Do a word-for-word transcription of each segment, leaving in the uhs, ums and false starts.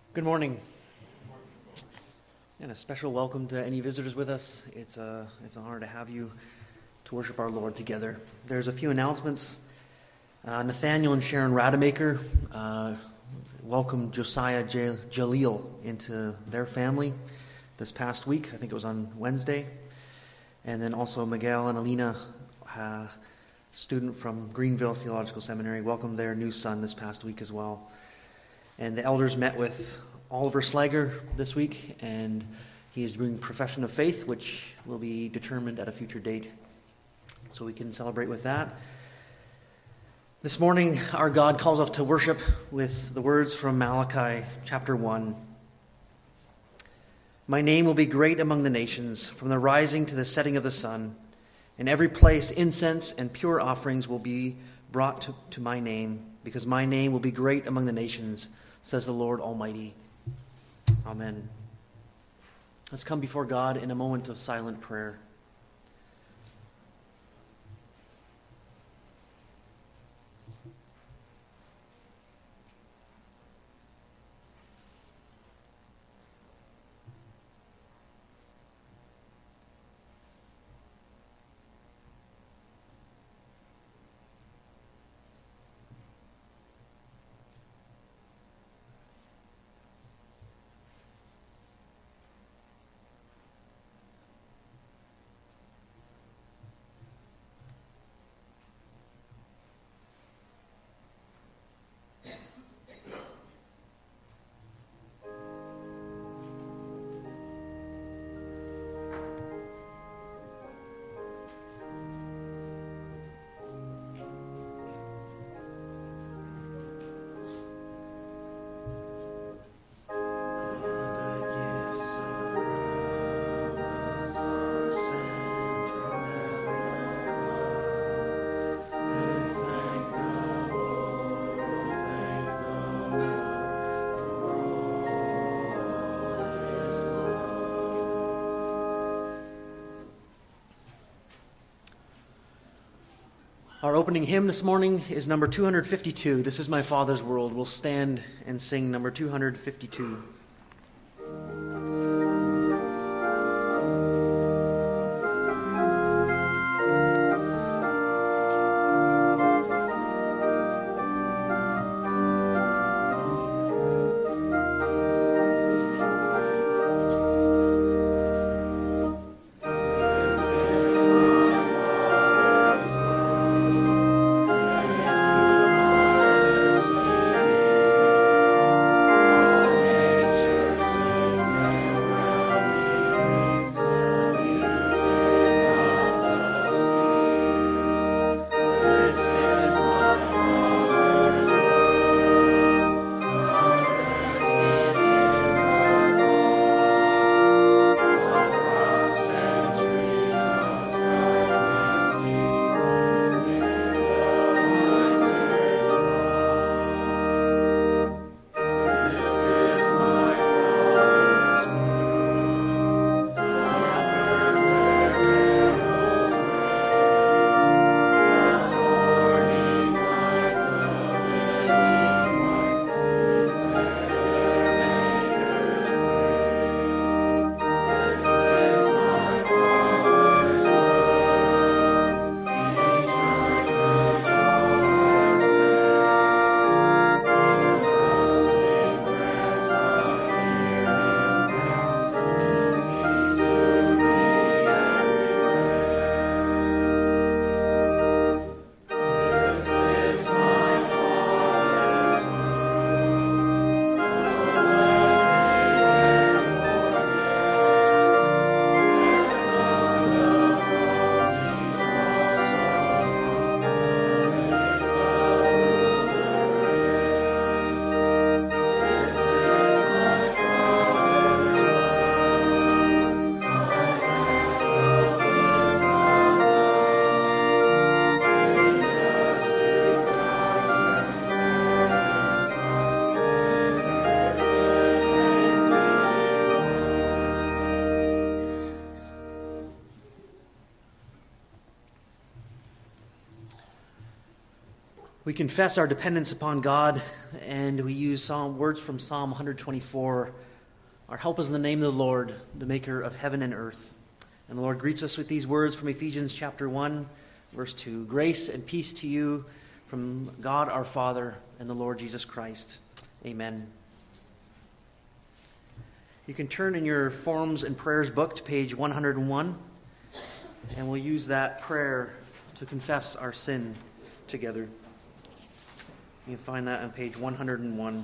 Good morning, and a special welcome to any visitors with us. It's a, it's an honor to have you to worship our Lord together. There's a few announcements. Uh, Nathaniel and Sharon Rademacher uh, welcomed Josiah J- Jaleel into their family this past week. I think it was on Wednesday. And then also Miguel and Alina, uh, student from Greenville Theological Seminary, welcomed their new son this past week as well. And the elders met with Oliver Slager this week, and he is doing profession of faith, which will be determined at a future date, so we can celebrate with that. This morning, our God calls us to worship with the words from Malachi chapter one. My name will be great among the nations, from the rising to the setting of the sun. In every place incense and pure offerings will be brought to, to my name, because my name will be great among the nations, says the Lord Almighty. Amen. Let's come before God in a moment of silent prayer. Our opening hymn this morning is number two hundred fifty-two, This Is My Father's World. We'll stand and sing number two hundred fifty-two. Thank We confess our dependence upon God, and we use Psalm, words from Psalm one twenty-four. Our help is in the name of the Lord, the maker of heaven and earth. And the Lord greets us with these words from Ephesians chapter one, verse two. Grace and peace to you from God our Father and the Lord Jesus Christ. Amen. You can turn in your Forms and Prayers book to page one hundred one, and we'll use that prayer to confess our sin together. You can find that on page one hundred one.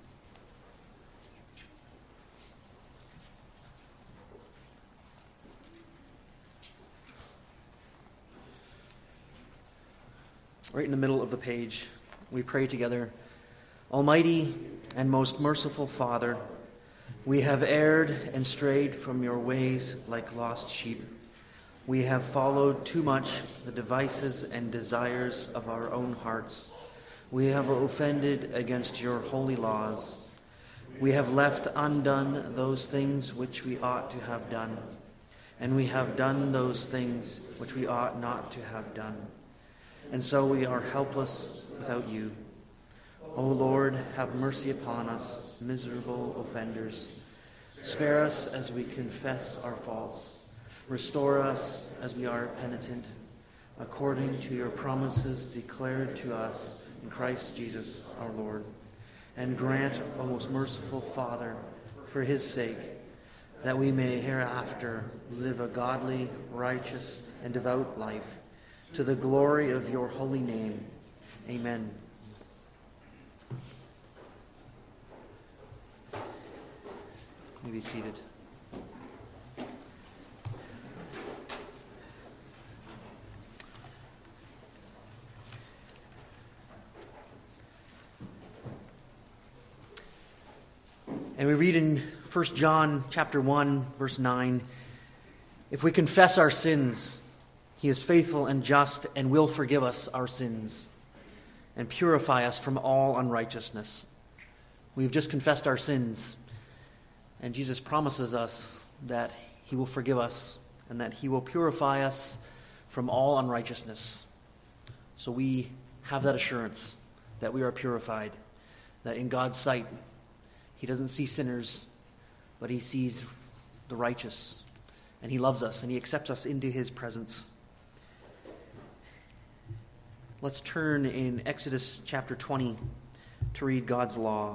Right in the middle of the page, we pray together. Almighty and most merciful Father, we have erred and strayed from your ways like lost sheep. We have followed too much the devices and desires of our own hearts. We have offended against your holy laws. We have left undone those things which we ought to have done, and we have done those things which we ought not to have done. And so we are helpless without you. O Lord, have mercy upon us, miserable offenders. Spare us as we confess our faults. Restore us as we are penitent, according to your promises declared to us in Christ Jesus our Lord. And grant, O most merciful Father, for his sake, that we may hereafter live a godly, righteous, and devout life, to the glory of your holy name. Amen. You may be seated. And we read in First John chapter one, verse nine, if we confess our sins, he is faithful and just and will forgive us our sins and purify us from all unrighteousness. We've just confessed our sins, and Jesus promises us that he will forgive us and that he will purify us from all unrighteousness. So we have that assurance that we are purified, that in God's sight, he doesn't see sinners, but he sees the righteous, and he loves us, and he accepts us into his presence. Let's turn in Exodus chapter twenty to read God's law.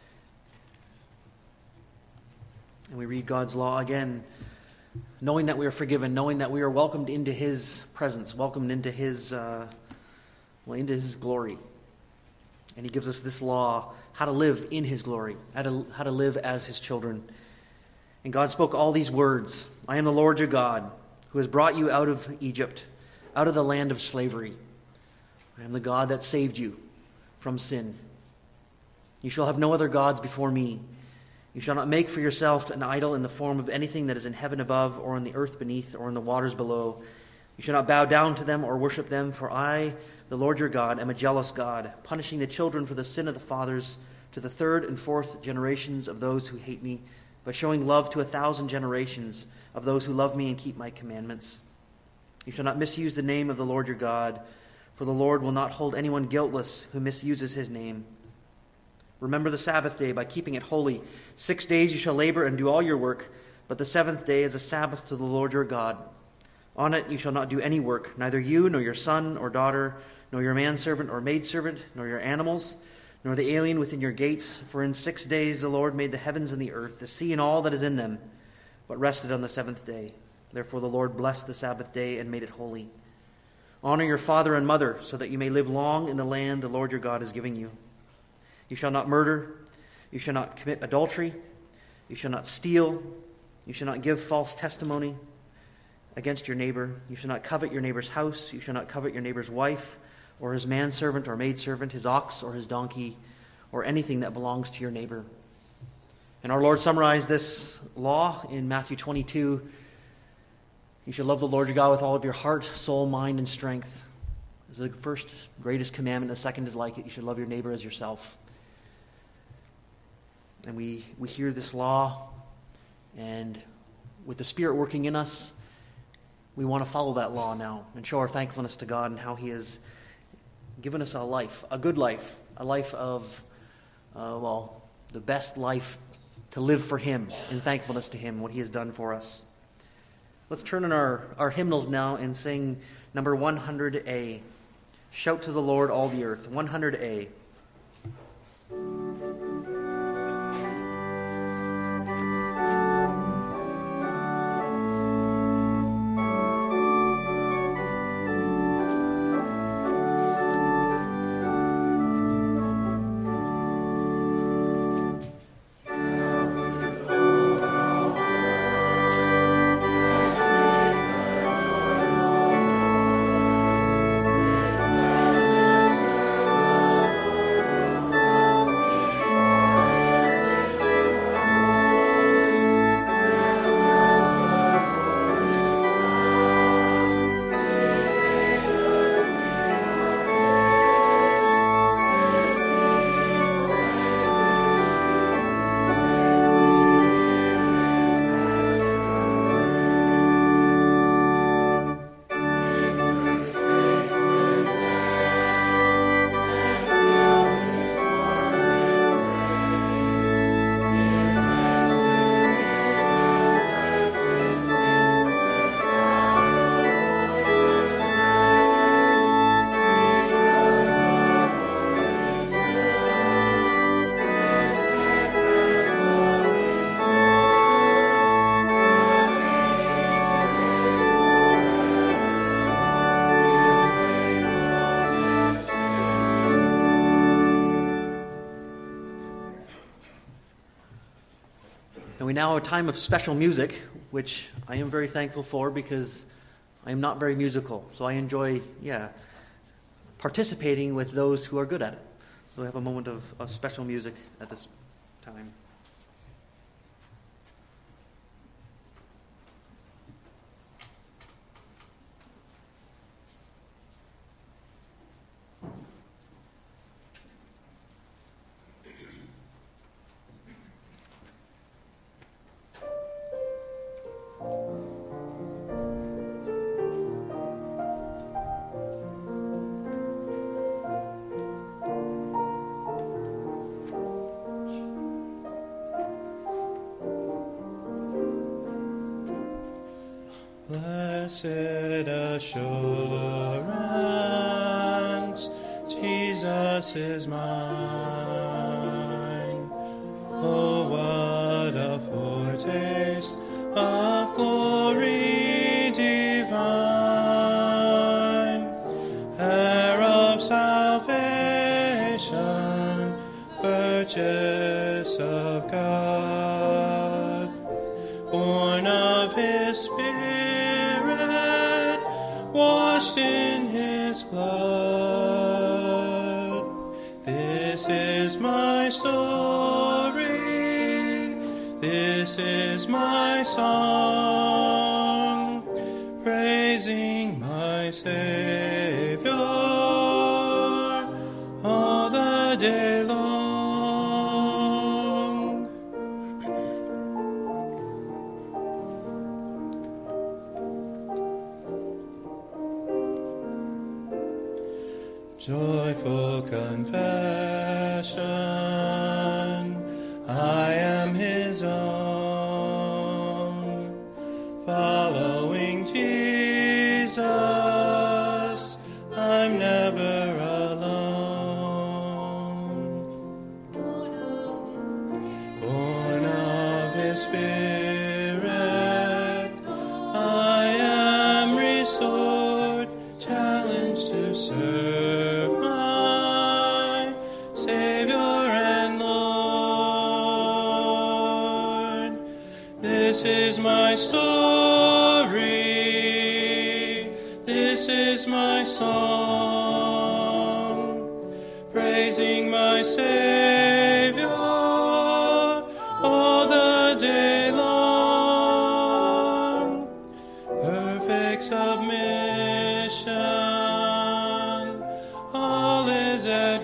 And we read God's law again, knowing that we are forgiven, knowing that we are welcomed into his presence, welcomed into his, uh, well, into his glory. And he gives us this law, how to live in his glory, how to, how to live as his children. And God spoke all these words. I am the Lord your God, who has brought you out of Egypt, out of the land of slavery. I am the God that saved you from sin. You shall have no other gods before me. You shall not make for yourself an idol in the form of anything that is in heaven above, or on the earth beneath, or in the waters below. You shall not bow down to them or worship them, for I, the Lord your God, am a jealous God, punishing the children for the sin of the fathers to the third and fourth generations of those who hate me, but showing love to a thousand generations of those who love me and keep my commandments. You shall not misuse the name of the Lord your God, for the Lord will not hold anyone guiltless who misuses his name. Remember the Sabbath day by keeping it holy. Six days you shall labor and do all your work, but the seventh day is a Sabbath to the Lord your God. On it you shall not do any work, neither you, nor your son or daughter, nor your manservant or maidservant, nor your animals, nor the alien within your gates. For in six days the Lord made the heavens and the earth, the sea and all that is in them, but rested on the seventh day. Therefore the Lord blessed the Sabbath day and made it holy. Honor your father and mother, so that you may live long in the land the Lord your God is giving you. You shall not murder. You shall not commit adultery. You shall not steal. You shall not give false testimony against your neighbor. You shall not covet your neighbor's house. You shall not covet your neighbor's wife, or his manservant or maidservant, his ox or his donkey, or anything that belongs to your neighbor. And our Lord summarized this law in Matthew twenty-two. You shall love the Lord your God with all of your heart, soul, mind, and strength. This is the first greatest commandment. The second is like it. You should love your neighbor as yourself. And we, we hear this law, and with the Spirit working in us, we want to follow that law now and show our thankfulness to God and how he has given us a life, a good life, a life of, uh, well, the best life to live for him in thankfulness to him, what he has done for us. Let's turn in our, our hymnals now and sing number one hundred A. Shout to the Lord, all the earth. one hundred A. We now have a time of special music, which I am very thankful for because I am not very musical. So I enjoy, yeah, participating with those who are good at it. So we have a moment of, of special music at this time. Blessed assurance, Jesus is mine. Oh, what a foretaste of glory divine, heir of salvation, purchase of God, born of his Spirit, washed in his blood. This is my story, this is my song, praising my Savior all the day long. Joyful confession, I am his own, following Jesus, I'm never alone. Born of his Spirit, I am restored, challenged to serve This is my story, this is my song, praising my Savior all the day long. Perfect submission, all is at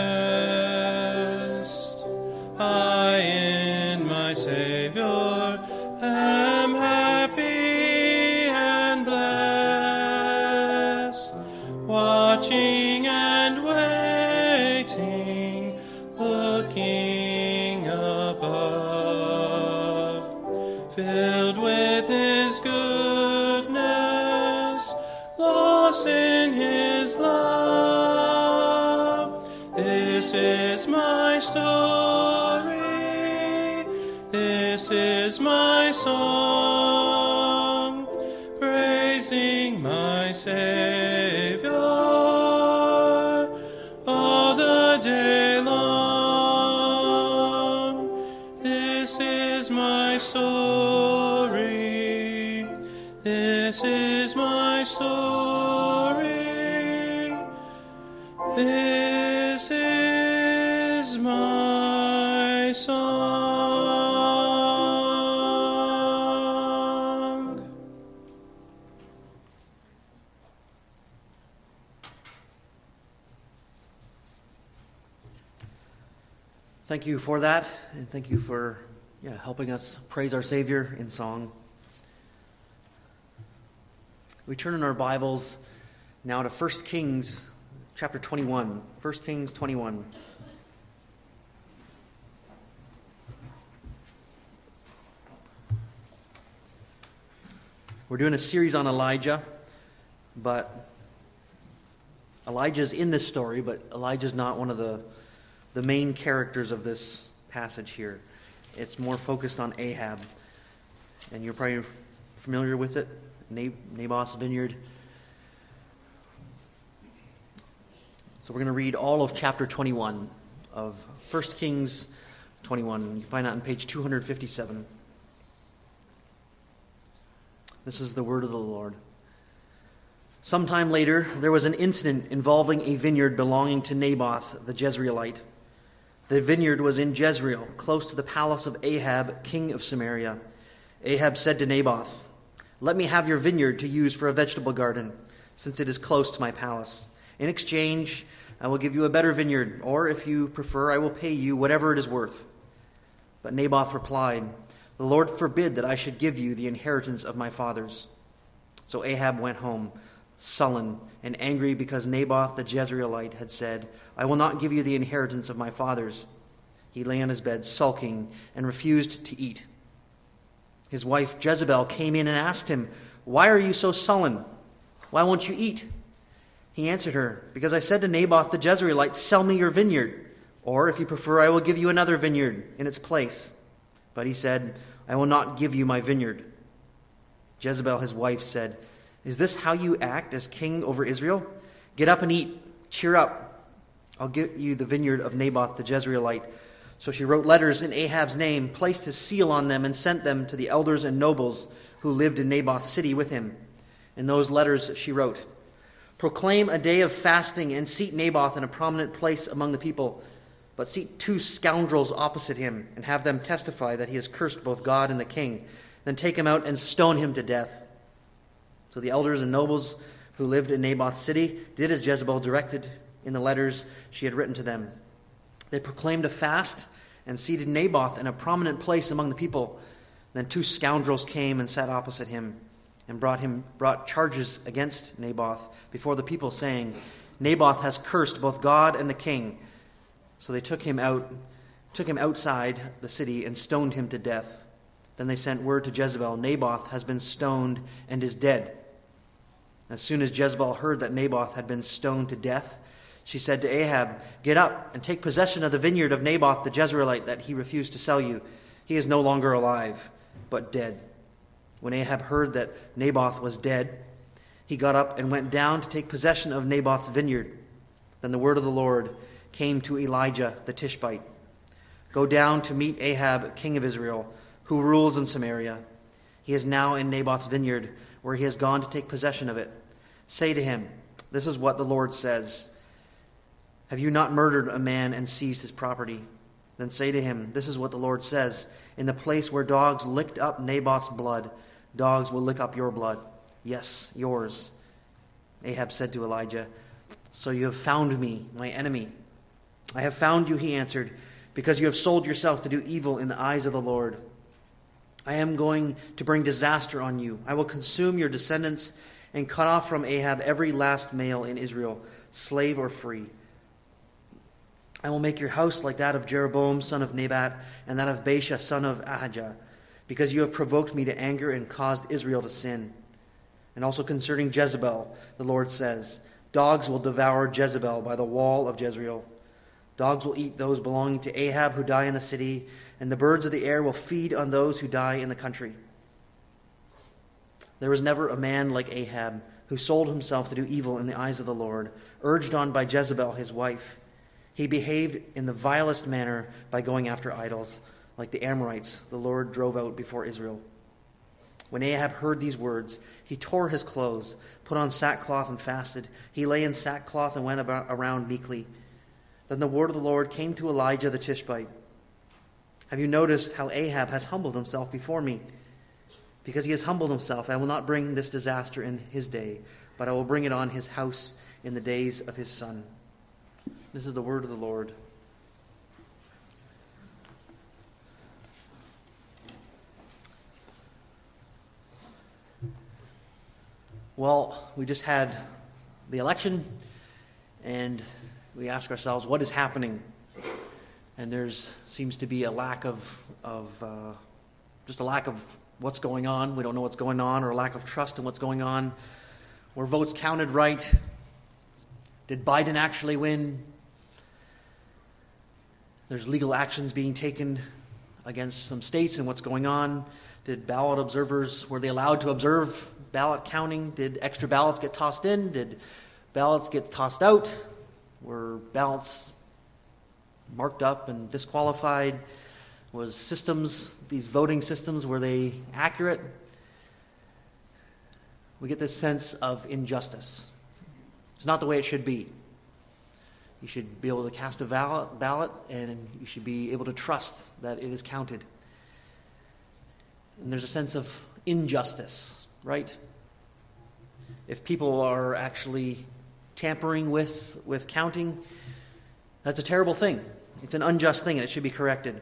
rest. I in my Savior am happy and blessed, watching and waiting lost in his love. This is my story. This is my song, praising my Savior all the day long. This is my story. This is my story. This is my song. Thank you for that, and thank you for yeah, helping us praise our Savior in song. We turn in our Bibles now to First Kings chapter twenty-one. First Kings twenty-one. We're doing a series on Elijah, but Elijah's in this story, but Elijah's not one of the, the main characters of this passage here. It's more focused on Ahab, and you're probably familiar with it. Naboth's vineyard. So we're going to read all of chapter twenty-one of First Kings twenty-one. You can find that on page two hundred fifty-seven. This is the word of the Lord. Sometime later, there was an incident involving a vineyard belonging to Naboth the Jezreelite. The vineyard was in Jezreel, close to the palace of Ahab, king of Samaria. Ahab said to Naboth, "Let me have your vineyard to use for a vegetable garden, since it is close to my palace. In exchange, I will give you a better vineyard, or if you prefer, I will pay you whatever it is worth." But Naboth replied, "The Lord forbid that I should give you the inheritance of my fathers." So Ahab went home, sullen and angry because Naboth the Jezreelite had said, "I will not give you the inheritance of my fathers." He lay on his bed, sulking, and refused to eat. His wife Jezebel came in and asked him, "Why are you so sullen? Why won't you eat?" He answered her, "Because I said to Naboth the Jezreelite, 'Sell me your vineyard, or if you prefer, I will give you another vineyard in its place.' But he said, 'I will not give you my vineyard.'" Jezebel, his wife, said, "Is this how you act as king over Israel? Get up and eat. Cheer up. I'll give you the vineyard of Naboth the Jezreelite." So she wrote letters in Ahab's name, placed his seal on them, and sent them to the elders and nobles who lived in Naboth's city with him. In those letters she wrote, "Proclaim a day of fasting and seat Naboth in a prominent place among the people, but seat two scoundrels opposite him and have them testify that he has cursed both God and the king. Then take him out and stone him to death." So the elders and nobles who lived in Naboth's city did as Jezebel directed in the letters she had written to them. They proclaimed a fast and seated Naboth in a prominent place among the people. Then two scoundrels came and sat opposite him and brought him brought charges against Naboth before the people, saying, "Naboth has cursed both God and the king." So they took him out, took him outside the city and stoned him to death. Then they sent word to Jezebel, "Naboth has been stoned and is dead." As soon as Jezebel heard that Naboth had been stoned to death, she said to Ahab, "Get up and take possession of the vineyard of Naboth the Jezreelite that he refused to sell you. He is no longer alive, but dead." When Ahab heard that Naboth was dead, he got up and went down to take possession of Naboth's vineyard. Then the word of the Lord came to Elijah the Tishbite, "Go down to meet Ahab, king of Israel, who rules in Samaria. He is now in Naboth's vineyard, where he has gone to take possession of it. Say to him, 'This is what the Lord says. Have you not murdered a man and seized his property?' Then say to him, 'This is what the Lord says. In the place where dogs licked up Naboth's blood, dogs will lick up your blood. Yes, yours.'" Ahab said to Elijah, "So you have found me, my enemy." "I have found you," he answered, "because you have sold yourself to do evil in the eyes of the Lord. I am going to bring disaster on you. I will consume your descendants and cut off from Ahab every last male in Israel, slave or free. I will make your house like that of Jeroboam, son of Nebat, and that of Baasha, son of Ahijah, because you have provoked me to anger and caused Israel to sin. And also concerning Jezebel, the Lord says, dogs will devour Jezebel by the wall of Jezreel. Dogs will eat those belonging to Ahab who die in the city, and the birds of the air will feed on those who die in the country. There was never a man like Ahab who sold himself to do evil in the eyes of the Lord, urged on by Jezebel his wife. He behaved in the vilest manner by going after idols, like the Amorites the Lord drove out before Israel. When Ahab heard these words, he tore his clothes, put on sackcloth and fasted. He lay in sackcloth and went about around meekly. Then the word of the Lord came to Elijah the Tishbite. Have you noticed how Ahab has humbled himself before me? Because he has humbled himself, I will not bring this disaster in his day, but I will bring it on his house in the days of his son. This is the word of the Lord. Well, we just had the election, and we ask ourselves, what is happening? And there's seems to be a lack of, of uh, just a lack of what's going on. We don't know what's going on, or a lack of trust in what's going on. Were votes counted right? Did Biden actually win? There's legal actions being taken against some states and what's going on. Did ballot observers, were they allowed to observe ballot counting? Did extra ballots get tossed in? Did ballots get tossed out? Were ballots marked up and disqualified? Was systems, these voting systems, were they accurate? We get this sense of injustice. It's not the way it should be. You should be able to cast a ballot, ballot and you should be able to trust that it is counted. And there's a sense of injustice, right? If people are actually tampering with, with counting, that's a terrible thing. It's an unjust thing, and it should be corrected.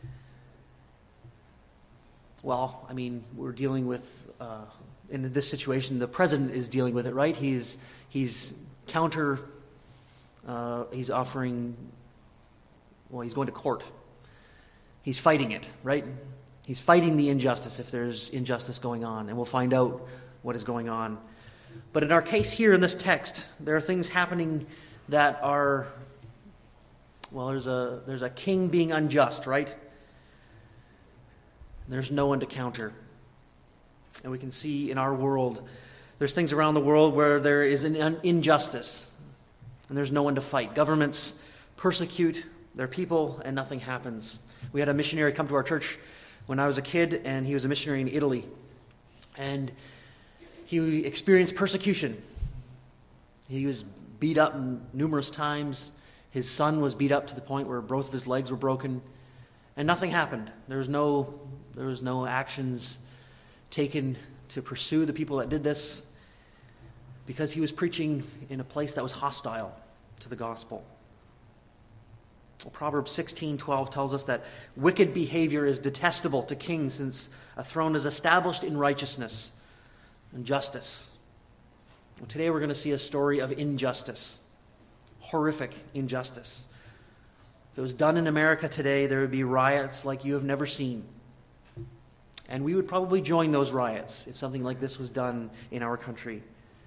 Well, I mean, we're dealing with, uh, in this situation, the president is dealing with it, right? He's he's counter, uh, he's offering, well, he's going to court. He's fighting it, right? He's fighting the injustice if there's injustice going on, and we'll find out what is going on. But in our case here in this text, there are things happening that are, well, there's a there's a king being unjust, right? There's no one to counter. And we can see in our world, there's things around the world where there is an injustice, and there's no one to fight. Governments persecute their people, and nothing happens. We had a missionary come to our church when I was a kid, and he was a missionary in Italy. And he experienced persecution. He was beat up numerous times. His son was beat up to the point where both of his legs were broken. And nothing happened. There was no, there was no actions taken to pursue the people that did this, because he was preaching in a place that was hostile to the gospel. Well, Proverbs sixteen twelve tells us that wicked behavior is detestable to kings, since a throne is established in righteousness and justice. Well, today we're going to see a story of injustice, horrific injustice. If it was done in America today, there would be riots like you have never seen. And we would probably join those riots if something like this was done in our country.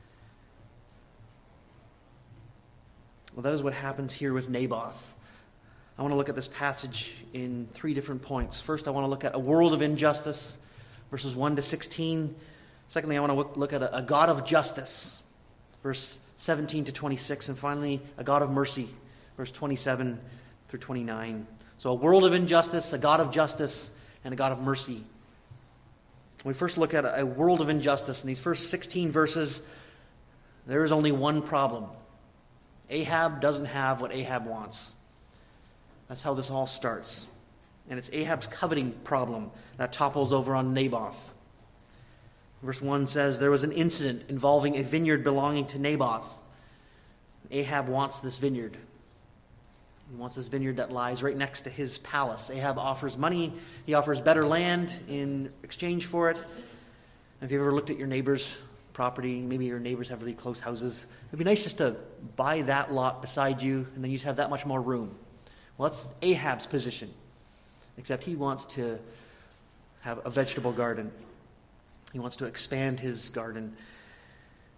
Well, that is what happens here with Naboth. I want to look at this passage in three different points. First, I want to look at a world of injustice, verses one to sixteen. Secondly, I want to look at a God of justice, verse seventeen to twenty-six. And finally, a God of mercy, verse twenty-seven through twenty-nine. So a world of injustice, a God of justice, and a God of mercy. When we first look at a world of injustice, in these first sixteen verses, there is only one problem. Ahab doesn't have what Ahab wants. That's how this all starts. And it's Ahab's coveting problem that topples over on Naboth. Verse one says, there was an incident involving a vineyard belonging to Naboth. Ahab wants this vineyard. He wants this vineyard that lies right next to his palace. Ahab offers money. He offers better land in exchange for it. Have you ever looked at your neighbor's property? Maybe your neighbors have really close houses. It'd be nice just to buy that lot beside you, and then you just have that much more room. Well, that's Ahab's position, except he wants to have a vegetable garden. He wants to expand his garden.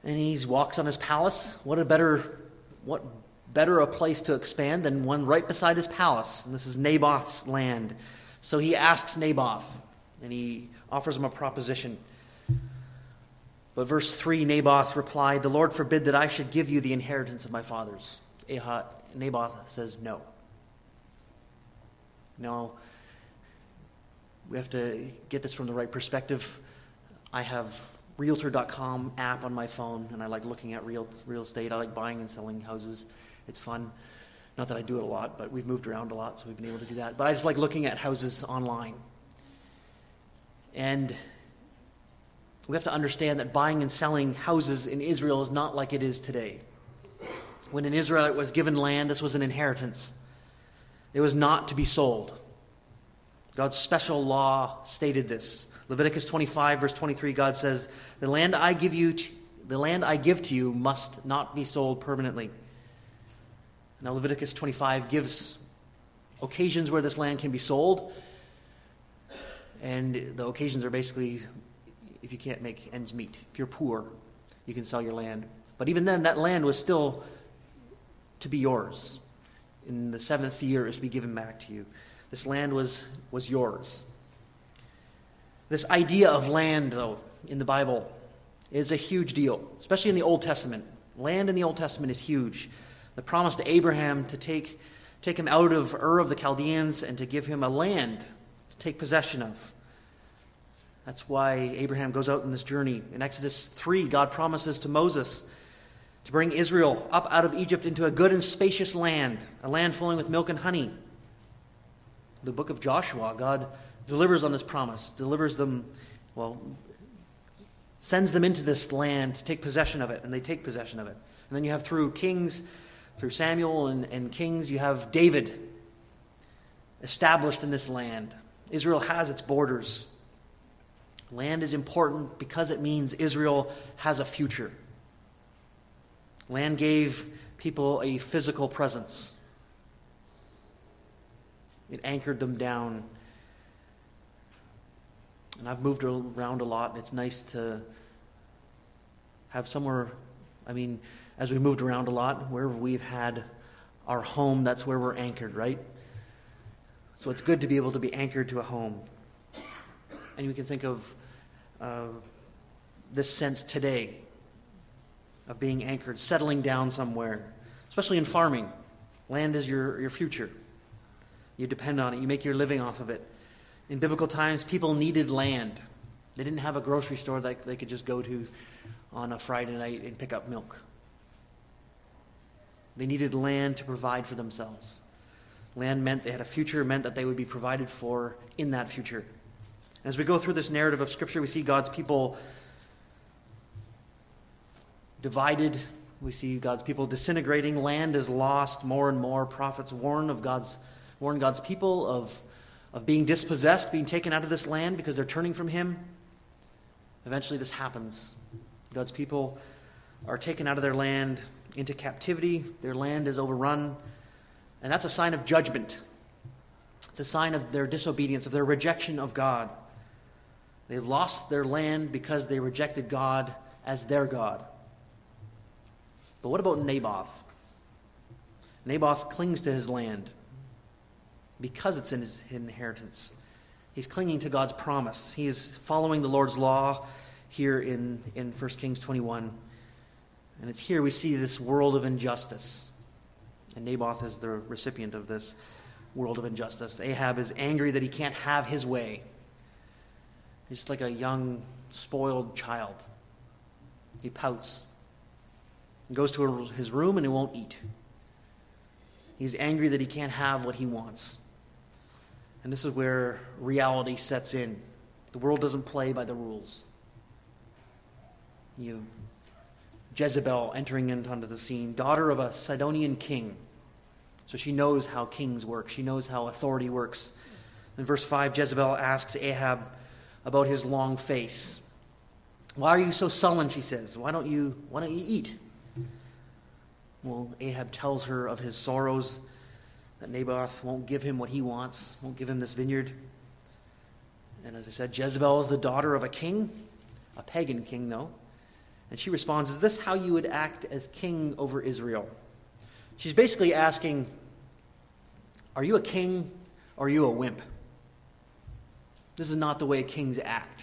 And he walks on his palace. What a better, what better a place to expand than one right beside his palace. And this is Naboth's land. So he asks Naboth, and he offers him a proposition. But verse three, Naboth replied, "The Lord forbid that I should give you the inheritance of my fathers." Ahab, Naboth says no. No. We have to get this from the right perspective. I have Realtor dot com app on my phone, and I like looking at real real estate. I like buying and selling houses. It's fun. Not that I do it a lot, but we've moved around a lot, so we've been able to do that. But I just like looking at houses online. And we have to understand that buying and selling houses in Israel is not like it is today. When an Israelite was given land, this was an inheritance. It was not to be sold. God's special law stated this. Leviticus twenty-five, verse twenty-three, God says, "The land I give you, to, the land I give to you must not be sold permanently." Now, Leviticus twenty-five gives occasions where this land can be sold, and the occasions are basically if you can't make ends meet. If you're poor, you can sell your land. But even then, that land was still to be yours. In the seventh year, it was to be given back to you. This land was, was yours. This idea of land, though, in the Bible is a huge deal, especially in the Old Testament. Land in the Old Testament is huge. The promise to Abraham to take, take him out of Ur of the Chaldeans and to give him a land to take possession of. That's why Abraham goes out on this journey. In Exodus three, God promises to Moses to bring Israel up out of Egypt into a good and spacious land, a land flowing with milk and honey. The book of Joshua, God delivers on this promise, delivers them, well, sends them into this land to take possession of it, and they take possession of it. And then you have through Kings, through Samuel and, and Kings, you have David established in this land. Israel has its borders. Land is important because it means Israel has a future. Land gave people a physical presence. It anchored them down. And I've moved around a lot, and it's nice to have somewhere, I mean, as we moved around a lot, wherever we've had our home, that's where we're anchored, right? So it's good to be able to be anchored to a home. And we can think of uh, this sense today of being anchored, settling down somewhere, especially in farming. Land is your, your future. You depend on it. You make your living off of it. In biblical times, people needed land. They didn't have a grocery store that they could just go to on a Friday night and pick up milk. They needed land to provide for themselves. Land meant they had a future, meant that they would be provided for in that future. As we go through this narrative of Scripture, we see God's people divided. We see God's people disintegrating. Land is lost more and more. Prophets warn of God's warn God's people of, of being dispossessed, being taken out of this land because they're turning from Him. Eventually this happens. God's people are taken out of their land into captivity. Their land is overrun. And that's a sign of judgment. It's a sign of their disobedience, of their rejection of God. They've lost their land because they rejected God as their God. But what about Naboth? Naboth clings to his land because it's in his inheritance. He's clinging to God's promise. He is following the Lord's law here in, in First Kings twenty-one. And it's here we see this world of injustice. And Naboth is the recipient of this world of injustice. Ahab is angry that he can't have his way. He's just like a young, spoiled child. He pouts. He goes to his room and he won't eat. He's angry that he can't have what he wants. And this is where reality sets in. The world doesn't play by the rules. You have Jezebel entering into the scene, daughter of a Sidonian king. So she knows how kings work. She knows how authority works. In verse five, Jezebel asks Ahab about his long face. Why are you so sullen, she says. Why don't you, why don't you eat? Well, Ahab tells her of his sorrows, that Naboth won't give him what he wants, won't give him this vineyard. And as I said, Jezebel is the daughter of a king, a pagan king though. And she responds, is this how you would act as king over Israel? She's basically asking, are you a king or are you a wimp? This is not the way kings act.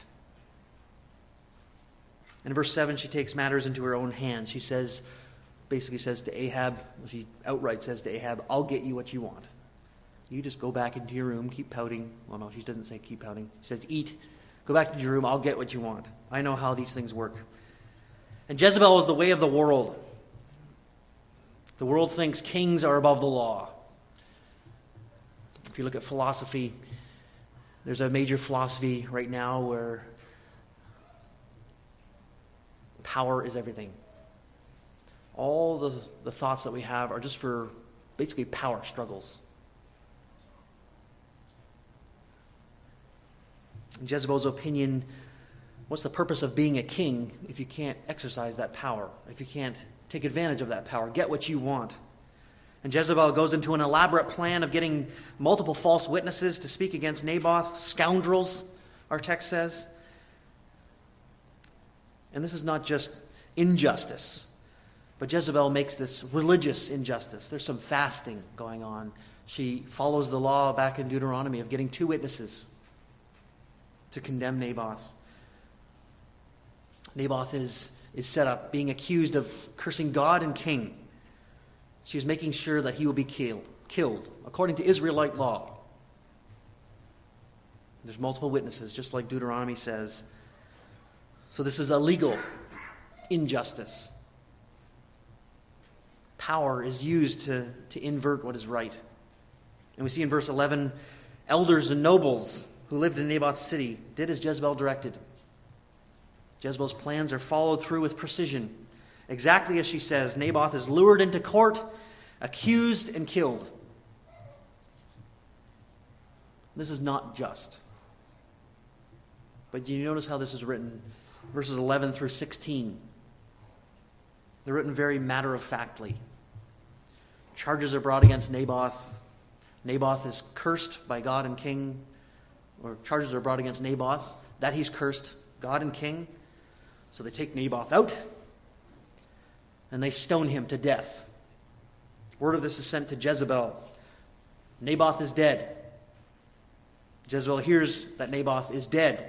And in verse seven, she takes matters into her own hands. She says, basically says to Ahab, she outright says to Ahab, I'll get you what you want. You just go back into your room, keep pouting. Well, no, she doesn't say keep pouting. She says, eat, go back into your room, I'll get what you want. I know how these things work. And Jezebel is the way of the world. The world thinks kings are above the law. If you look at philosophy, there's a major philosophy right now where power is everything. All the, the thoughts that we have are just for basically power struggles. In Jezebel's opinion, what's the purpose of being a king if you can't exercise that power, if you can't take advantage of that power, get what you want? And Jezebel goes into an elaborate plan of getting multiple false witnesses to speak against Naboth, scoundrels, our text says. And this is not just injustice, but Jezebel makes this religious injustice. There's some fasting going on. She follows the law back in Deuteronomy of getting two witnesses to condemn Naboth. Naboth is, is set up, being accused of cursing God and king. She is making sure that he will be killed, killed according to Israelite law. There's multiple witnesses, just like Deuteronomy says. So this is a legal injustice. Power is used to, to invert what is right. And we see in verse eleven, elders and nobles who lived in Naboth's city did as Jezebel directed. Jezebel's plans are followed through with precision. Exactly as she says, Naboth is lured into court, accused, and killed. This is not just. But do you notice how this is written? Verses eleven through sixteen. They're written very matter-of-factly. Charges are brought against Naboth. Naboth is cursed by God and king. Or charges are brought against Naboth that he's cursed God and king. So they take Naboth out and they stone him to death. Word of this is sent to Jezebel. Naboth is dead. Jezebel hears that Naboth is dead.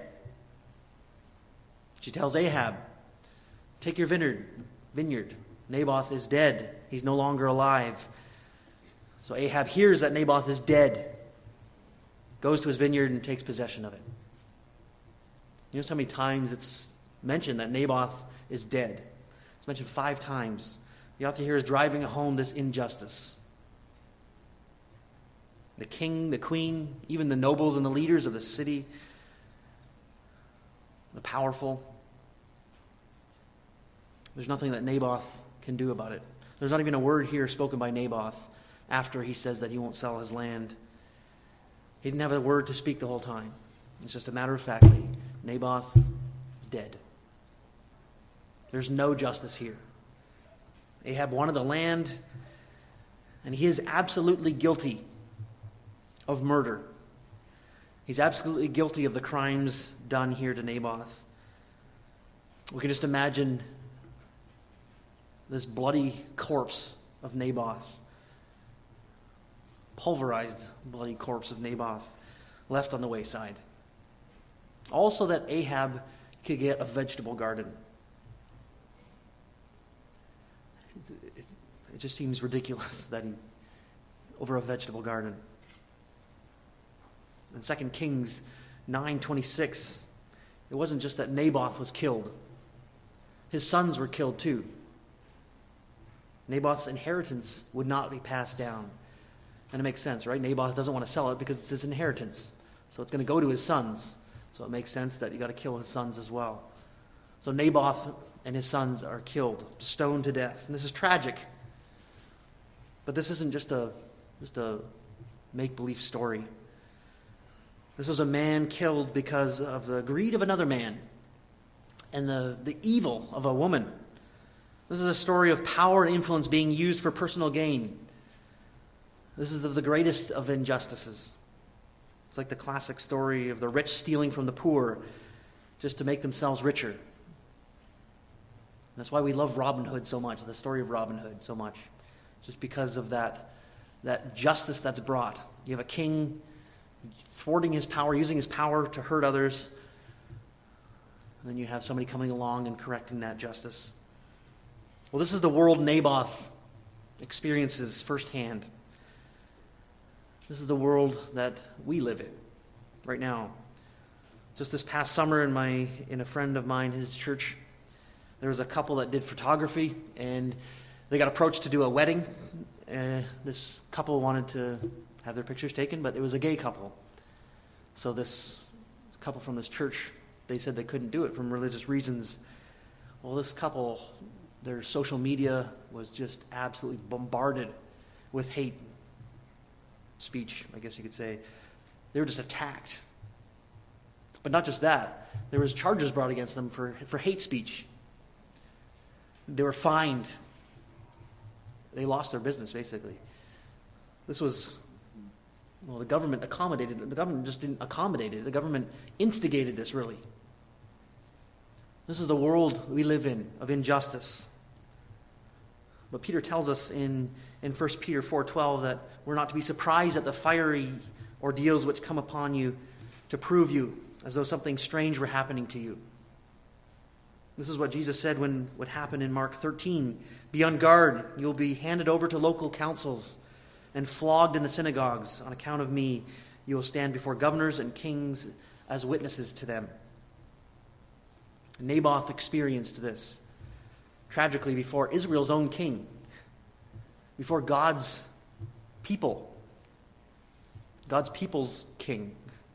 She tells Ahab, take your vineyard. vineyard. Naboth is dead. He's no longer alive. So Ahab hears that Naboth is dead, goes to his vineyard and takes possession of it. You know how many times it's mentioned that Naboth is dead? It's mentioned five times. The author here is driving home this injustice. The king, the queen, even the nobles and the leaders of the city, the powerful, there's nothing that Naboth can do about it. There's not even a word here spoken by Naboth after he says that he won't sell his land. He didn't have a word to speak the whole time. It's just a matter of factly. Naboth is dead. There's no justice here. Ahab wanted the land, and he is absolutely guilty of murder. He's absolutely guilty of the crimes done here to Naboth. We can just imagine this bloody corpse of Naboth, pulverized bloody corpse of Naboth, left on the wayside. Also that Ahab could get a vegetable garden. It, it just seems ridiculous that he, over a vegetable garden. In Second Kings nine twenty-six, it wasn't just that Naboth was killed. His sons were killed too. Naboth's inheritance would not be passed down. And it makes sense, right? Naboth doesn't want to sell it because it's his inheritance. So it's going to go to his sons. So it makes sense that you got to kill his sons as well. So Naboth and his sons are killed, stoned to death. And this is tragic. But this isn't just a just a make-believe story. This was a man killed because of the greed of another man and the, the evil of a woman. This is a story of power and influence being used for personal gain. This is the, the greatest of injustices. It's like the classic story of the rich stealing from the poor just to make themselves richer. That's why we love Robin Hood so much, the story of Robin Hood so much. Just because of that, that justice that's brought. You have a king thwarting his power, using his power to hurt others. And then you have somebody coming along and correcting that justice. Well, this is the world Naboth experiences firsthand. This is the world that we live in right now. Just this past summer in my in a friend of mine, his church, there was a couple that did photography, and they got approached to do a wedding. Uh, this couple wanted to have their pictures taken, but it was a gay couple. So this couple from this church, they said they couldn't do it from religious reasons. Well, this couple, their social media was just absolutely bombarded with hate speech, I guess you could say. They were just attacked. But not just that. There was charges brought against them for, for hate speech. They were fined. They lost their business, basically. This was, well, the government accommodated it. The government just didn't accommodate it. The government instigated this, really. This is the world we live in, of injustice. But Peter tells us in, in First Peter four twelve that we're not to be surprised at the fiery ordeals which come upon you to prove you, as though something strange were happening to you. This is what Jesus said when would happen in Mark thirteen. Be on guard. You'll be handed over to local councils and flogged in the synagogues. On account of me, you will stand before governors and kings as witnesses to them. Naboth experienced this, tragically, before Israel's own king, before God's people, God's people's king.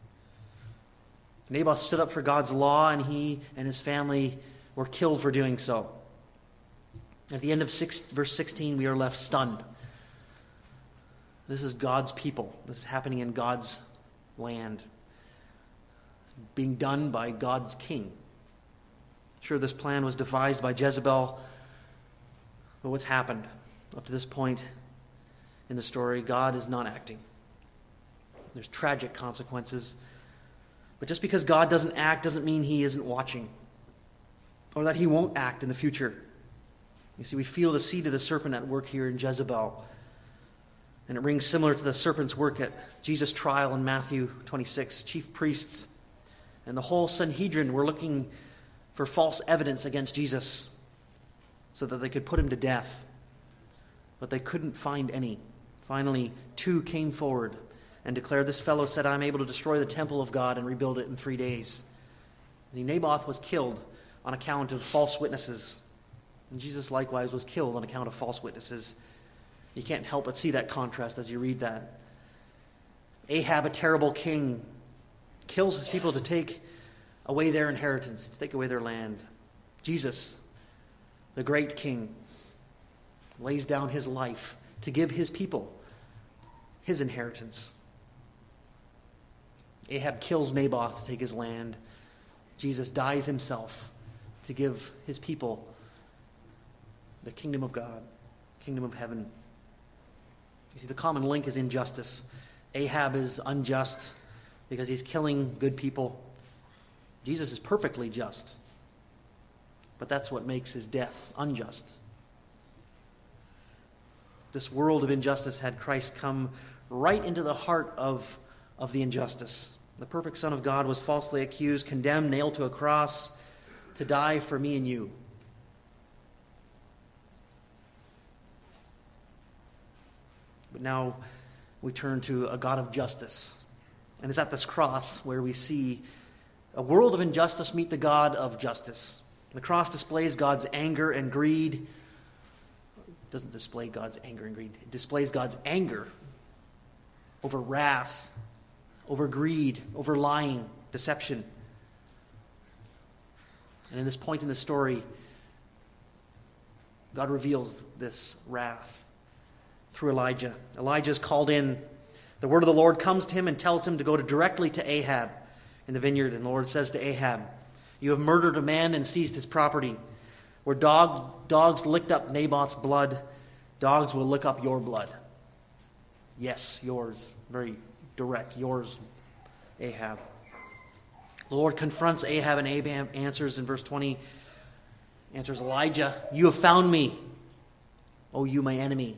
Naboth stood up for God's law, and he and his family were killed for doing so. At the end of six, verse sixteen, we are left stunned. This is God's people. This is happening in God's land, being done by God's king. Sure, this plan was devised by Jezebel, but what's happened up to this point in the story? God is not acting. There's tragic consequences. But just because God doesn't act doesn't mean he isn't watching, or that he won't act in the future. You see, we feel the seed of the serpent at work here in Jezebel. And it rings similar to the serpent's work at Jesus' trial in Matthew twenty-six. Chief priests and the whole Sanhedrin were looking for false evidence against Jesus so that they could put him to death. But they couldn't find any. Finally, two came forward and declared, this fellow said, I'm able to destroy the temple of God and rebuild it in three days. And Naboth was killed on account of false witnesses. And Jesus likewise was killed on account of false witnesses. You can't help but see that contrast as you read that. Ahab, a terrible king, kills his people to take away their inheritance, to take away their land. Jesus, the great king, lays down his life to give his people his inheritance. Ahab kills Naboth to take his land. Jesus dies himself to give his people the kingdom of God, kingdom of heaven. You see, the common link is injustice. Ahab is unjust because he's killing good people. Jesus is perfectly just, but that's what makes his death unjust. This world of injustice had Christ come right into the heart of, of the injustice. The perfect Son of God was falsely accused, condemned, nailed to a cross to die for me and you. But now we turn to a God of justice. And it's at this cross where we see a world of injustice meet the God of justice. The cross displays God's anger and greed. It doesn't display God's anger and greed. It displays God's anger over wrath, over greed, over lying, deception. And in this point in the story, God reveals this wrath through Elijah. Elijah is called in. The word of the Lord comes to him and tells him to go to directly to Ahab in the vineyard. And the Lord says to Ahab, you have murdered a man and seized his property. Where dog, dogs licked up Naboth's blood, dogs will lick up your blood. Yes, yours. Very direct. Yours, Ahab. The Lord confronts Ahab, and Ahab answers in verse twenty, Answers Elijah, "You have found me, O you my enemy."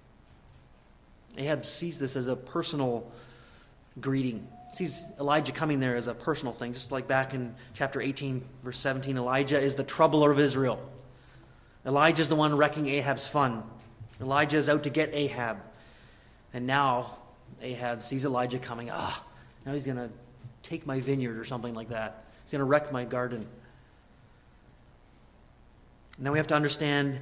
Ahab sees this as a personal greeting. Sees Elijah coming there as a personal thing, just like back in chapter eighteen, verse seventeen. Elijah is the troubler of Israel. Elijah is the one wrecking Ahab's fun. Elijah is out to get Ahab. And now Ahab sees Elijah coming. Ah, now he's going to take my vineyard or something like that. He's going to wreck my garden. Now we have to understand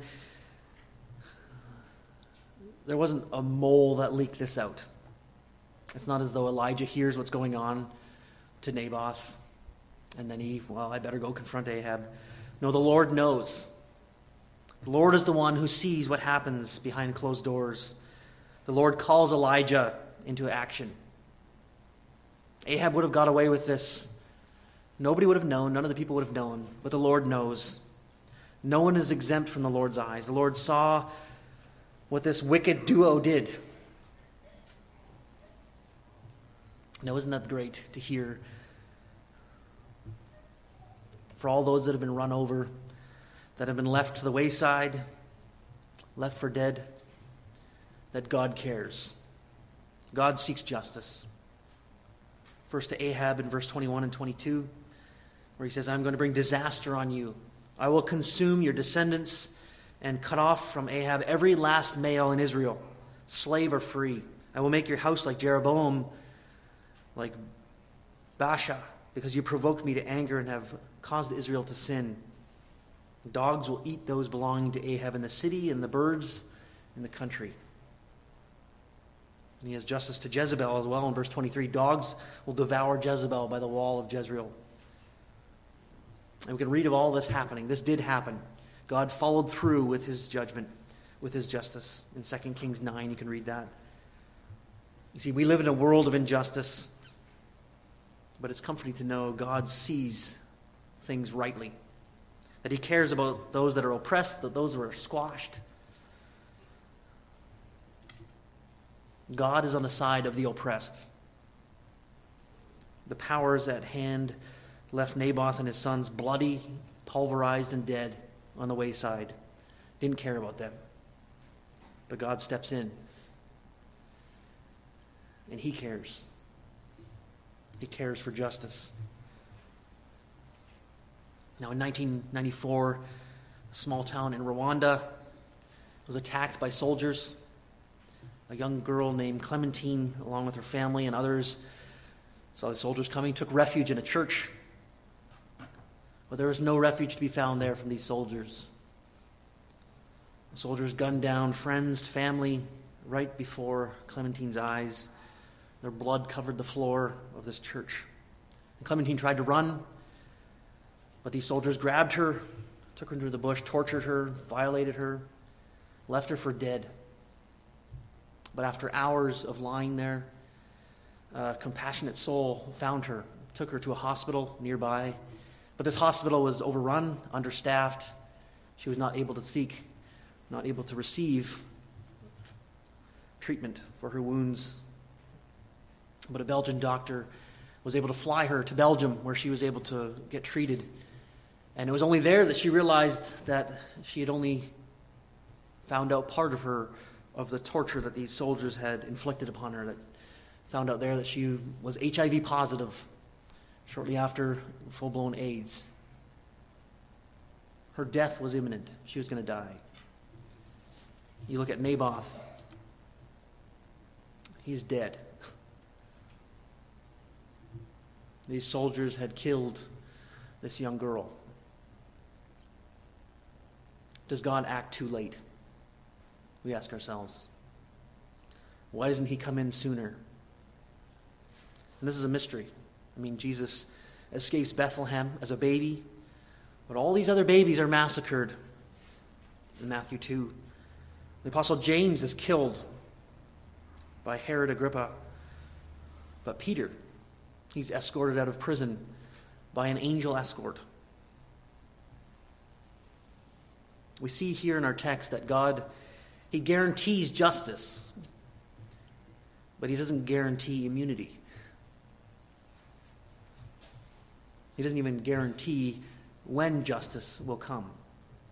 there wasn't a mole that leaked this out. It's not as though Elijah hears what's going on to Naboth, and then he, well, I better go confront Ahab. No, the Lord knows. The Lord is the one who sees what happens behind closed doors. The Lord calls Elijah into action. Ahab would have got away with this. Nobody would have known. None of the people would have known. But the Lord knows. No one is exempt from the Lord's eyes. The Lord saw what this wicked duo did. Now, isn't that great to hear? For all those that have been run over, that have been left to the wayside, left for dead, that God cares. God seeks justice. First to Ahab in verse twenty-one and twenty-two, where he says, "I'm going to bring disaster on you. I will consume your descendants and cut off from Ahab every last male in Israel, slave or free. I will make your house like Jeroboam, like Baasha, because you provoked me to anger and have caused Israel to sin. Dogs will eat those belonging to Ahab in the city and the birds in the country." And he has justice to Jezebel as well in verse twenty-three. "Dogs will devour Jezebel by the wall of Jezreel." And we can read of all this happening. This did happen. God followed through with his judgment, with his justice. In Second Kings nine, you can read that. You see, we live in a world of injustice, but it's comforting to know God sees things rightly, that he cares about those that are oppressed, that those that are squashed. God is on the side of the oppressed. The powers at hand left Naboth and his sons bloody, pulverized, and dead on the wayside. Didn't care about them. But God steps in. And he cares. He cares for justice. Now, in nineteen ninety-four, a small town in Rwanda was attacked by soldiers. A young girl named Clementine, along with her family and others, saw the soldiers coming, took refuge in a church. But there was no refuge to be found there from these soldiers. The soldiers gunned down friends, family, right before Clementine's eyes. Their blood covered the floor of this church. And Clementine tried to run, but these soldiers grabbed her, took her into the bush, tortured her, violated her, left her for dead. But after hours of lying there, a compassionate soul found her, took her to a hospital nearby. But this hospital was overrun, understaffed. She was not able to seek, not able to receive treatment for her wounds. But a Belgian doctor was able to fly her to Belgium, where she was able to get treated. And it was only there that she realized that she had only found out part of her, of the torture that these soldiers had inflicted upon her. That found out there that she was H I V positive shortly after full-blown AIDS. Her death was imminent. She was going to die. You look at Naboth. He's dead. These soldiers had killed this young girl. Does God act too late? We ask ourselves. Why doesn't he come in sooner? And this is a mystery. I mean, Jesus escapes Bethlehem as a baby, but all these other babies are massacred in Matthew two. The Apostle James is killed by Herod Agrippa. But Peter, he's escorted out of prison by an angel escort. We see here in our text that God, he guarantees justice, but he doesn't guarantee immunity. He doesn't even guarantee when justice will come.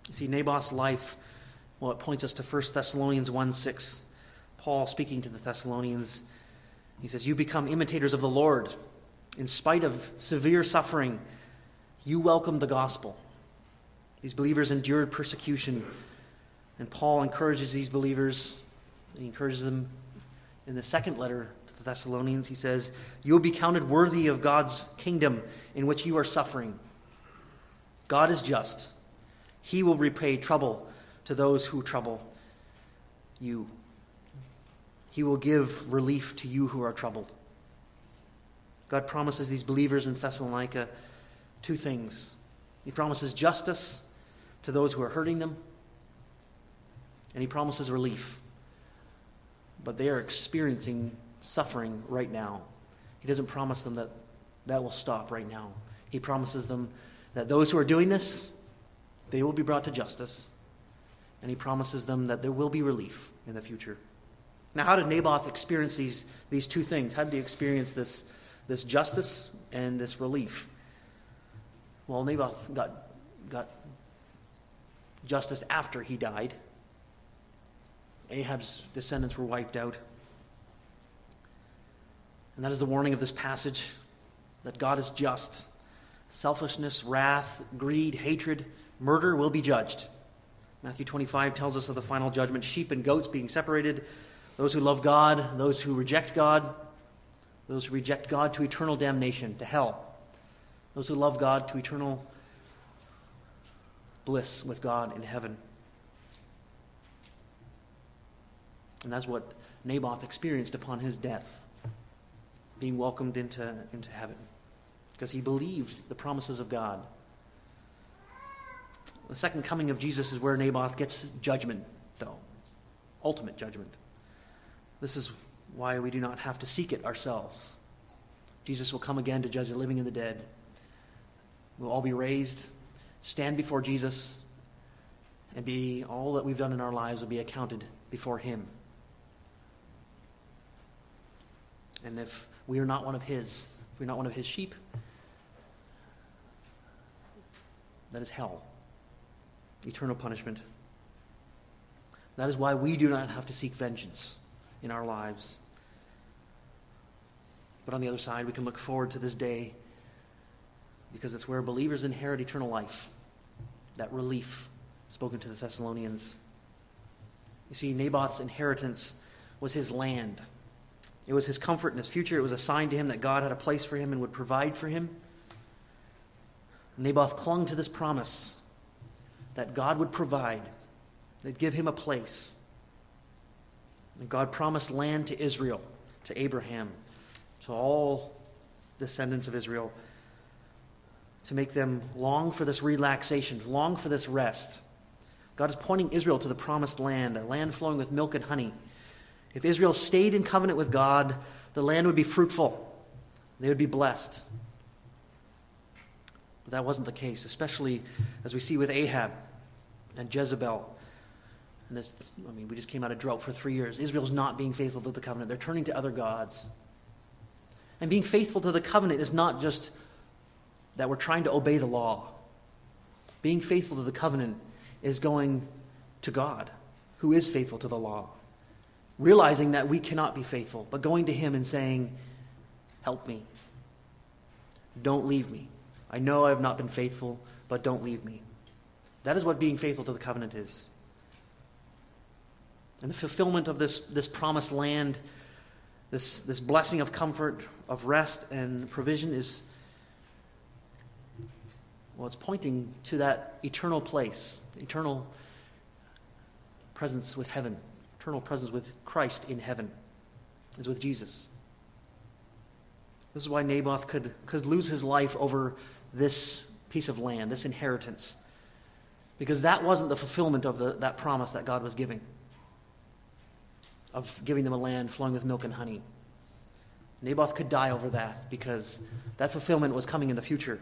You see, Naboth's life, well, it points us to First Thessalonians one six. Paul speaking to the Thessalonians, he says, "You become imitators of the Lord. In spite of severe suffering, you welcomed the gospel." These believers endured persecution, and Paul encourages these believers. He encourages them in the second letter to the Thessalonians. He says, "You will be counted worthy of God's kingdom in which you are suffering. God is just. He will repay trouble to those who trouble you. He will give relief to you who are troubled." God promises these believers in Thessalonica two things. He promises justice to those who are hurting them, and he promises relief. But they are experiencing suffering right now. He doesn't promise them that that will stop right now. He promises them that those who are doing this, they will be brought to justice, and he promises them that there will be relief in the future. Now, how did Naboth experience these, these two things? How did he experience this, this justice and this relief? Well, Naboth got, got justice after he died. Ahab's descendants were wiped out. And that is the warning of this passage, that God is just. Selfishness, wrath, greed, hatred, murder will be judged. Matthew twenty-five tells us of the final judgment, sheep and goats being separated, those who love God, those who reject God, those who reject God to eternal damnation, to hell, those who love God to eternal bliss with God in heaven. And that's what Naboth experienced upon his death, being welcomed into, into heaven, because he believed the promises of God. The second coming of Jesus is where Naboth gets judgment, though. Ultimate judgment. This is why we do not have to seek it ourselves. Jesus will come again to judge the living and the dead. We'll all be raised, stand before Jesus, and be all that we've done in our lives will be accounted before him. And if we are not one of his, if we're not one of his sheep, that is hell. Eternal punishment. That is why we do not have to seek vengeance in our lives. But on the other side, we can look forward to this day, because it's where believers inherit eternal life. That relief spoken to the Thessalonians. You see, Naboth's inheritance was his land. It was his comfort in his future. It was a sign to him that God had a place for him and would provide for him. Naboth clung to this promise that God would provide, that'd give him a place. And God promised land to Israel, to Abraham, to all descendants of Israel, to make them long for this relaxation, long for this rest. God is pointing Israel to the promised land, a land flowing with milk and honey. If Israel stayed in covenant with God, the land would be fruitful. They would be blessed. But that wasn't the case, especially as we see with Ahab and Jezebel. And this, I mean, we just came out of drought for three years. Israel's not being faithful to the covenant. They're turning to other gods. And being faithful to the covenant is not just that we're trying to obey the law. Being faithful to the covenant is going to God, who is faithful to the law. Realizing that we cannot be faithful, but going to him and saying, help me. Don't leave me. I know I have not been faithful, but don't leave me. That is what being faithful to the covenant is. And the fulfillment of this, this promised land, this, this blessing of comfort, of rest and provision is, well, it's pointing to that eternal place, eternal presence with heaven, eternal presence with Christ in heaven, is with Jesus. This is why Naboth could, could lose his life over this piece of land, this inheritance, because that wasn't the fulfillment of the, that promise that God was giving, of giving them a land flowing with milk and honey. Naboth could die over that because that fulfillment was coming in the future.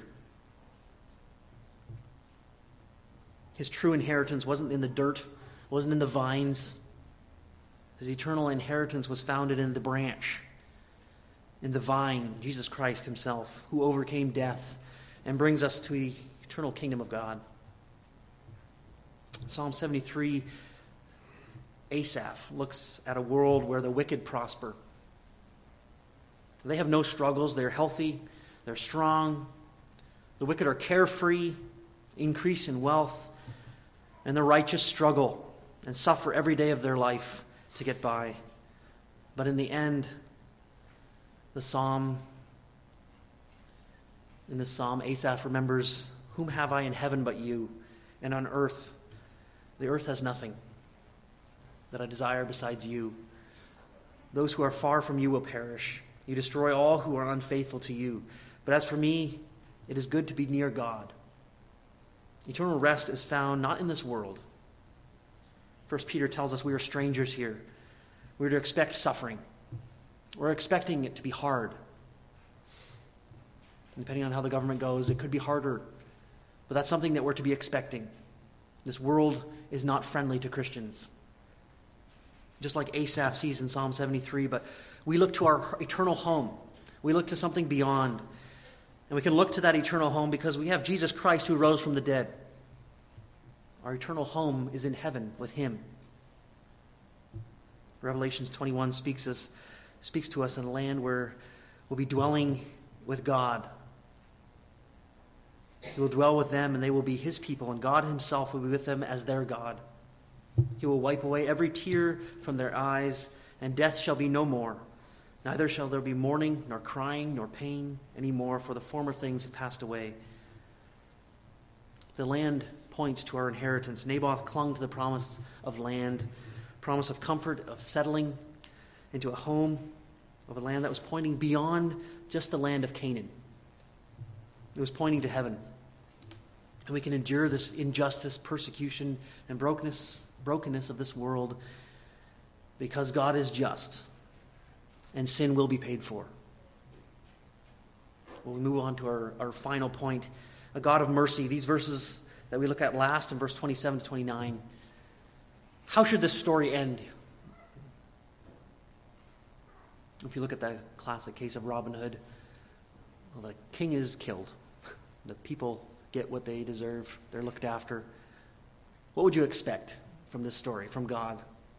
His true inheritance wasn't in the dirt, wasn't in the vines. His eternal inheritance was founded in the branch, in the vine, Jesus Christ himself, who overcame death and brings us to the eternal kingdom of God. Psalm seventy-three, Asaph looks at a world where the wicked prosper. They have no struggles. They're healthy. They're strong. The wicked are carefree, increase in wealth, and the righteous struggle and suffer every day of their life to get by. But in the end, the psalm, in this psalm, Asaph remembers, whom have I in heaven but you? And on earth, the earth has nothing that I desire besides you. Those who are far from you will perish. You destroy all who are unfaithful to you. But as for me, it is good to be near God. Eternal rest is found not in this world. First Peter tells us we are strangers here. We're to expect suffering. We're expecting it to be hard. And depending on how the government goes, it could be harder. But that's something that we're to be expecting. This world is not friendly to Christians. Just like Asaph sees in Psalm seventy-three, but we look to our eternal home. We look to something beyond. And we can look to that eternal home because we have Jesus Christ who rose from the dead. Our eternal home is in heaven with him. Revelation twenty-one speaks us, speaks to us in a land where we'll be dwelling with God. He will dwell with them, and they will be his people, and God himself will be with them as their God. He will wipe away every tear from their eyes, and death shall be no more. Neither shall there be mourning, nor crying, nor pain any more, for the former things have passed away. The land points to our inheritance. Naboth clung to the promise of land, promise of comfort, of settling into a home, of a land that was pointing beyond just the land of Canaan. It was pointing to heaven. And we can endure this injustice, persecution, and brokenness, brokenness of this world because God is just and sin will be paid for. Well, we move on to our, our final point, a God of mercy. These verses that we look at last in verse twenty-seven to twenty-nine. How should this story end? If you look at the classic case of Robin Hood, well, the king is killed. The people get what they deserve. They're looked after. What would you expect from this story, from God?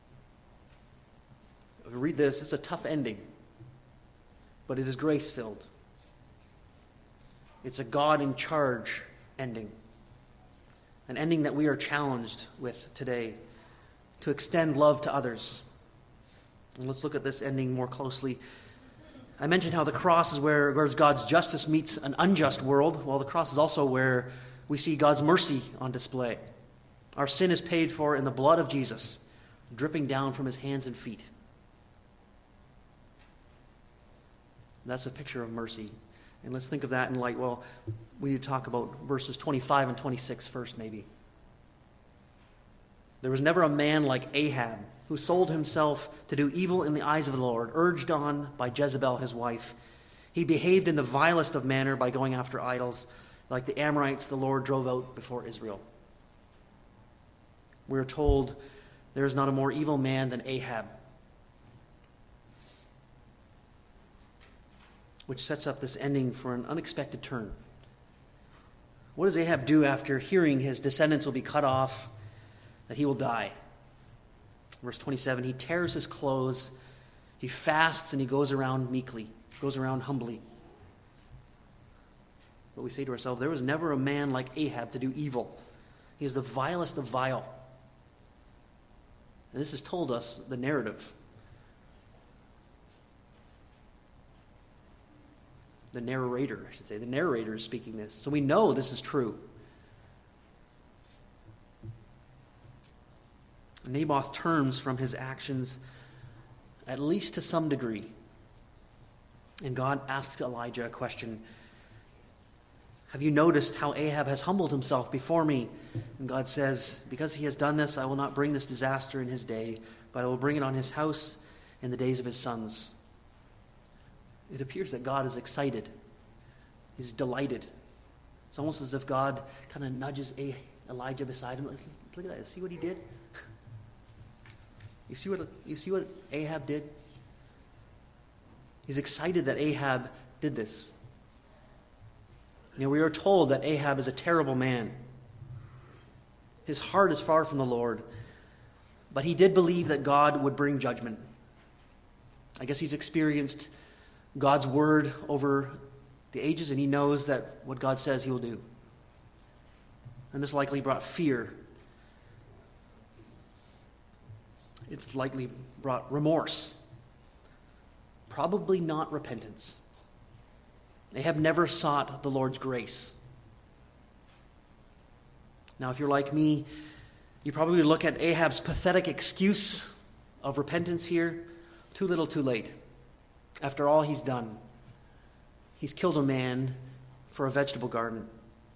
If you read this, it's a tough ending, but it is grace-filled. It's a God in charge ending, an ending that we are challenged with today, to extend love to others. And let's look at this ending more closely. I mentioned how the cross is where, where God's justice meets an unjust world. Well, the cross is also where we see God's mercy on display. Our sin is paid for in the blood of Jesus, dripping down from his hands and feet. That's a picture of mercy. And let's think of that in light. Well, we need to talk about verses twenty-five and twenty-six first, maybe. There was never a man like Ahab, who sold himself to do evil in the eyes of the Lord, urged on by Jezebel his wife. He behaved in the vilest of manner by going after idols, like the Amorites the Lord drove out before Israel. We are told there is not a more evil man than Ahab, which sets up this ending for an unexpected turn. What does Ahab do after hearing his descendants will be cut off, that he will die? Verse twenty-seven, he tears his clothes, he fasts, and he goes around meekly, goes around humbly. But we say to ourselves, there was never a man like Ahab to do evil. He is the vilest of vile. And this has told us the narrative. The narrator, I should say. The narrator is speaking this. So we know this is true. Naboth turns from his actions, at least to some degree. And God asks Elijah a question. Have you noticed how Ahab has humbled himself before me? And God says, because he has done this, I will not bring this disaster in his day, but I will bring it on his house in the days of his sons. It appears that God is excited. He's delighted. It's almost as if God kind of nudges Elijah beside him. Look at that. See what he did? You see what, you see what Ahab did? He's excited that Ahab did this. You know, we are told that Ahab is a terrible man. His heart is far from the Lord. But he did believe that God would bring judgment. I guess he's experienced God's word over the ages, and he knows that what God says he will do. And this likely brought fear. It's likely brought remorse. Probably not repentance. Ahab never sought the Lord's grace. Now, if you're like me, you probably look at Ahab's pathetic excuse of repentance here. Too little, too late. After all he's done, he's killed a man for a vegetable garden.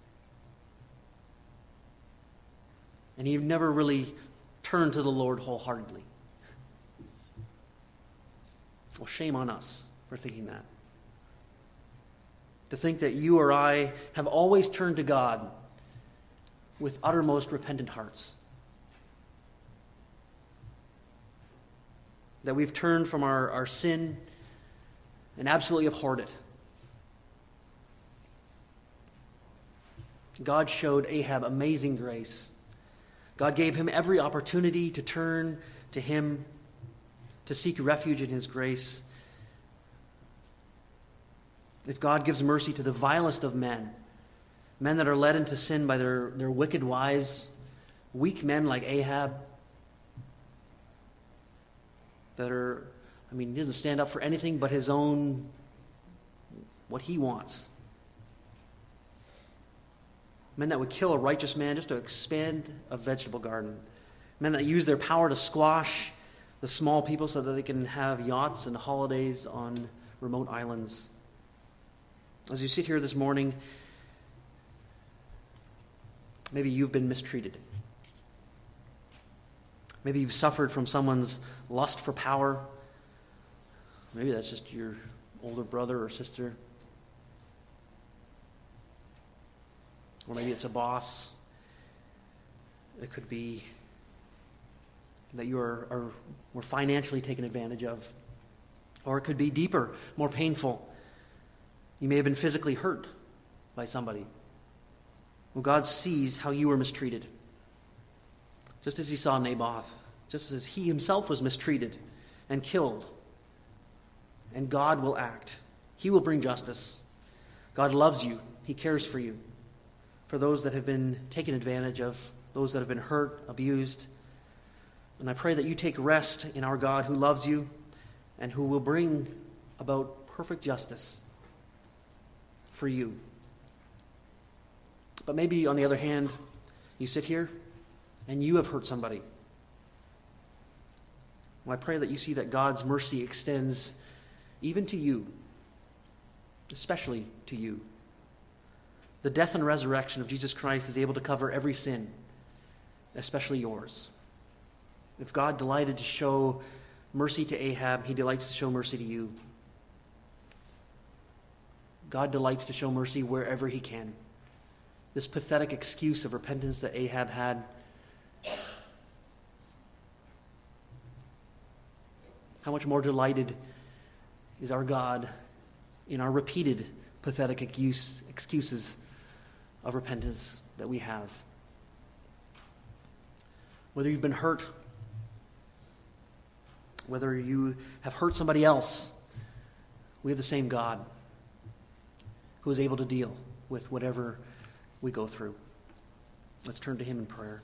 And he never really turned to the Lord wholeheartedly. Well, shame on us for thinking that. To think that you or I have always turned to God with uttermost repentant hearts. That we've turned from our, our sin and absolutely abhorred it. God showed Ahab amazing grace. God gave him every opportunity to turn to him, to seek refuge in his grace. If God gives mercy to the vilest of men, men that are led into sin by their, their wicked wives, weak men like Ahab, that are, I mean, he doesn't stand up for anything but his own, what he wants. Men that would kill a righteous man just to expand a vegetable garden. Men that use their power to squash the small people so that they can have yachts and holidays on remote islands. As you sit here this morning, maybe you've been mistreated. Maybe you've suffered from someone's lust for power. Maybe that's just your older brother or sister. Or maybe it's a boss. It could be that you are, are were financially taken advantage of. Or it could be deeper, more painful. You may have been physically hurt by somebody. Well, God sees how you were mistreated. Just as he saw Naboth, just as he himself was mistreated and killed. And God will act. He will bring justice. God loves you. He cares for you. For those that have been taken advantage of, those that have been hurt, abused. And I pray that you take rest in our God who loves you and who will bring about perfect justice for you. But maybe, on the other hand, you sit here and you have hurt somebody. Well, I pray that you see that God's mercy extends even to you, especially to you. The death and resurrection of Jesus Christ is able to cover every sin, especially yours. If God delighted to show mercy to Ahab, he delights to show mercy to you. God delights to show mercy wherever he can. This pathetic excuse of repentance that Ahab had, how much more delighted is our God in our repeated pathetic excuse, excuses of repentance that we have. Whether you've been hurt, whether you have hurt somebody else, we have the same God who is able to deal with whatever we go through. Let's turn to him in prayer.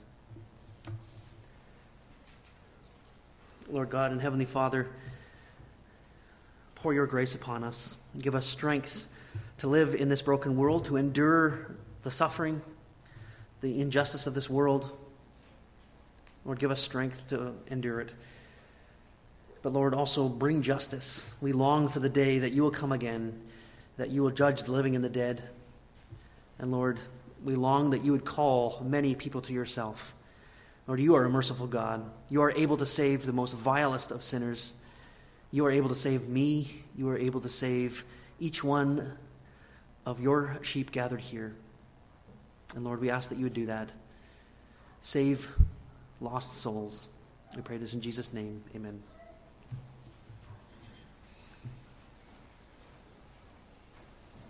Lord God and Heavenly Father, pour your grace upon us. Give us strength to live in this broken world, to endure the suffering, the injustice of this world. Lord, give us strength to endure it. But Lord, also bring justice. We long for the day that you will come again, that you will judge the living and the dead. And Lord, we long that you would call many people to yourself. Lord, you are a merciful God. You are able to save the most vilest of sinners. You are able to save me. You are able to save each one of your sheep gathered here. And Lord, we ask that you would do that. Save lost souls. We pray this in Jesus' name. Amen.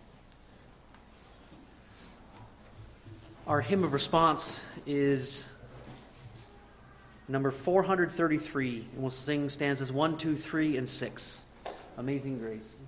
Our hymn of response is number four hundred thirty-three, and we'll sing stanzas one, two, three, and six. Amazing Grace.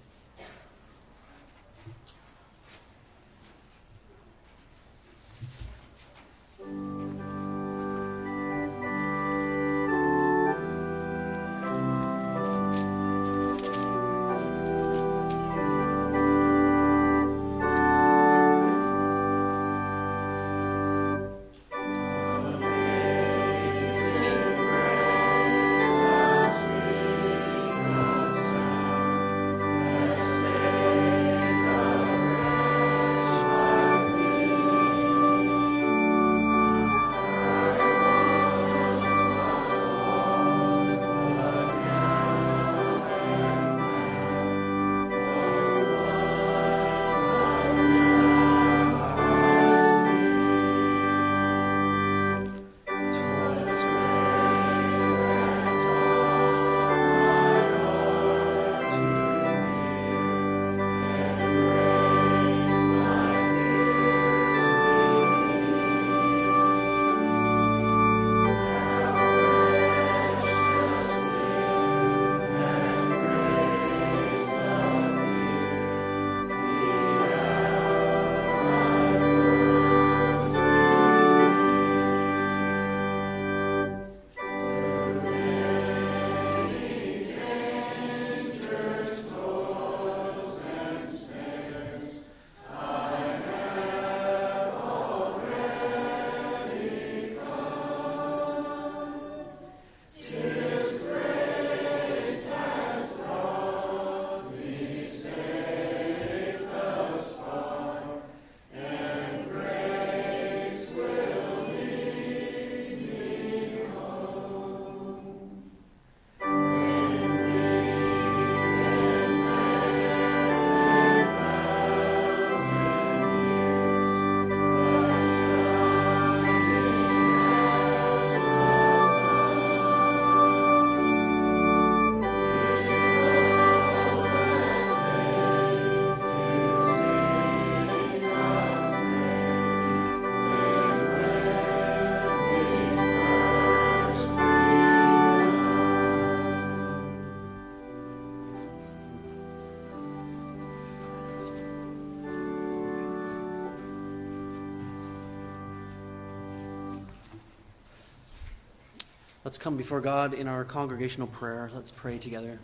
Let's come before God in our congregational prayer. Let's pray together.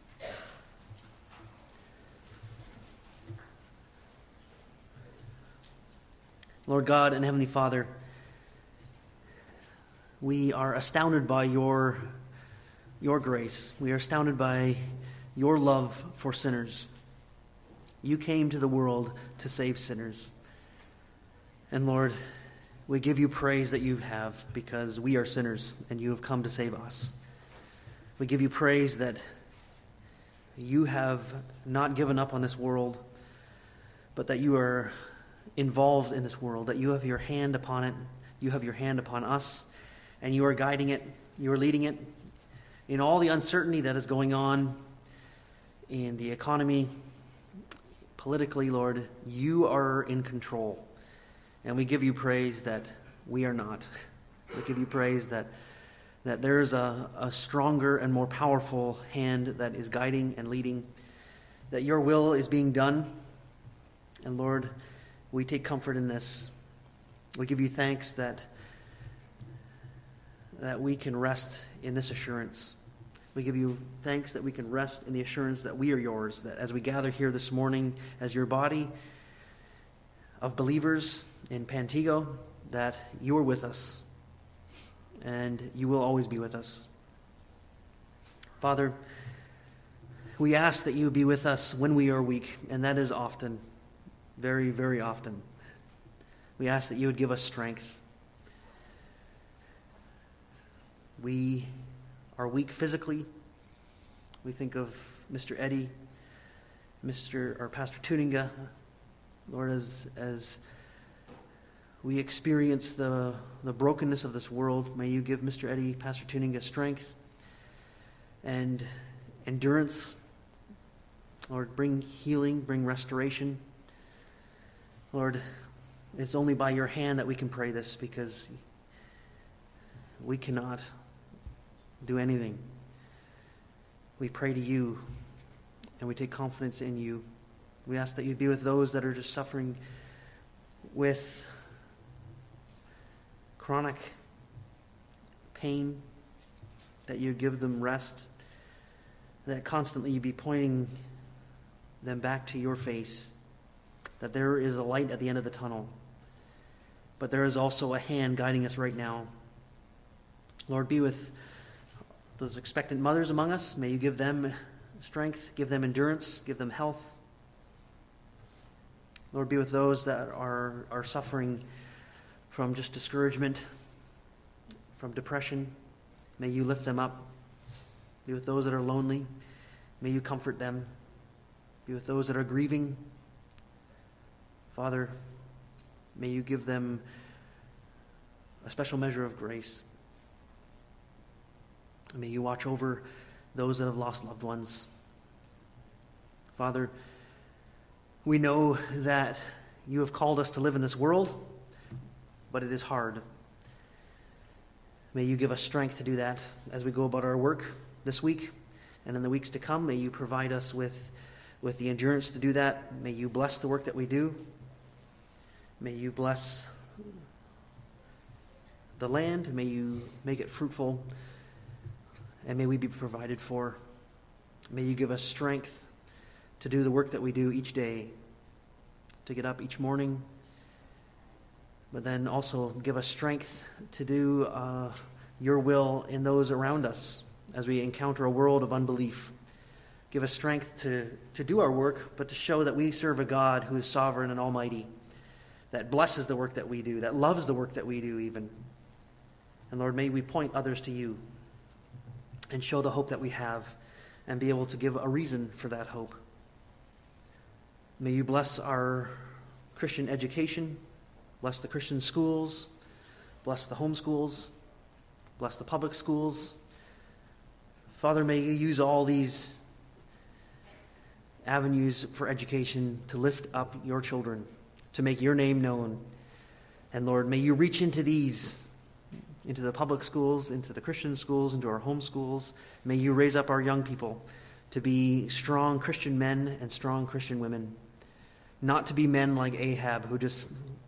Lord God and Heavenly Father, we are astounded by your, your grace. We are astounded by your love for sinners. You came to the world to save sinners. And Lord, we give you praise that you have, because we are sinners and you have come to save us. We give you praise that you have not given up on this world, but that you are involved in this world, that you have your hand upon it, you have your hand upon us, and you are guiding it, you are leading it in all the uncertainty that is going on in the economy, politically, Lord. You are in control. And we give you praise that we are not. We give you praise that that there is a, a stronger and more powerful hand that is guiding and leading, that your will is being done. And Lord, we take comfort in this. We give you thanks that, that we can rest in this assurance. We give you thanks that we can rest in the assurance that we are yours, that as we gather here this morning as your body of believers in Pantego, that you are with us, and you will always be with us. Father, we ask that you be with us when we are weak, and that is often, very, very often. We ask that you would give us strength. We are weak physically. We think of Mister Eddie, Mister or Pastor Tuninga, Lord, as as we experience the, the brokenness of this world, may you give Mister Eddie, Pastor Tuninga, strength and endurance. Lord, bring healing, bring restoration. Lord, it's only by your hand that we can pray this, because we cannot. do anything. We pray to you, and we take confidence in you. We ask that you be with those that are just suffering with chronic pain, that you give them rest, that constantly you be pointing them back to your face, that there is a light at the end of the tunnel, but there is also a hand guiding us right now. Lord, be with those expectant mothers among us. May you give them strength, give them endurance, give them health. Lord, be with those that are, are suffering from just discouragement, from depression. May you lift them up. Be with those that are lonely. May you comfort them. Be with those that are grieving. Father, may you give them a special measure of grace. May you watch over those that have lost loved ones. Father, we know that you have called us to live in this world, but it is hard. May you give us strength to do that as we go about our work this week and in the weeks to come. May you provide us with, with the endurance to do that. May you bless the work that we do. May you bless the land. May you make it fruitful. And may we be provided for. May you give us strength to do the work that we do each day, to get up each morning, but then also give us strength to do uh, your will in those around us as we encounter a world of unbelief. Give us strength to, to do our work, but to show that we serve a God who is sovereign and almighty, that blesses the work that we do, that loves the work that we do even. And Lord, may we point others to you and show the hope that we have and be able to give a reason for that hope. May you bless our Christian education, bless the Christian schools, bless the homeschools, bless the public schools. Father, may you use all these avenues for education to lift up your children, to make your name known. And Lord, may you reach into these, into the public schools, into the Christian schools, into our home schools. May you raise up our young people to be strong Christian men and strong Christian women, not to be men like Ahab who just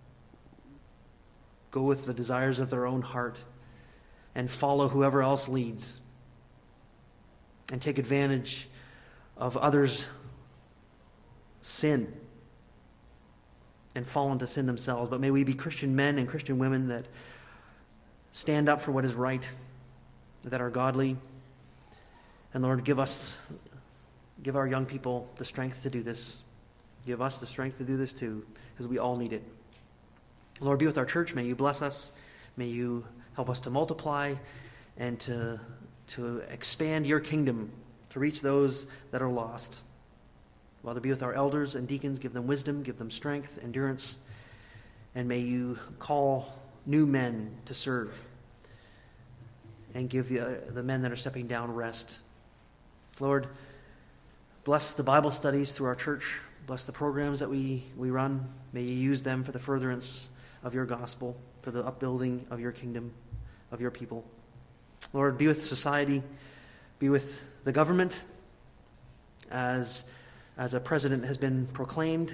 go with the desires of their own heart and follow whoever else leads and take advantage of others' sin and fall into sin themselves. But may we be Christian men and Christian women that stand up for what is right, that are godly. And Lord, give us, give our young people the strength to do this. Give us the strength to do this too, because we all need it. Lord, be with our church. May you bless us. May you help us to multiply and to, to expand your kingdom, to reach those that are lost. Father, be with our elders and deacons. Give them wisdom, give them strength, endurance. And may you call new men to serve and give the, uh, the men that are stepping down rest. Lord, bless the Bible studies through our church. Bless the programs that we, we run. May you use them for the furtherance of your gospel, for the upbuilding of your kingdom, of your people. Lord, be with society. Be with the government as, as a president has been proclaimed.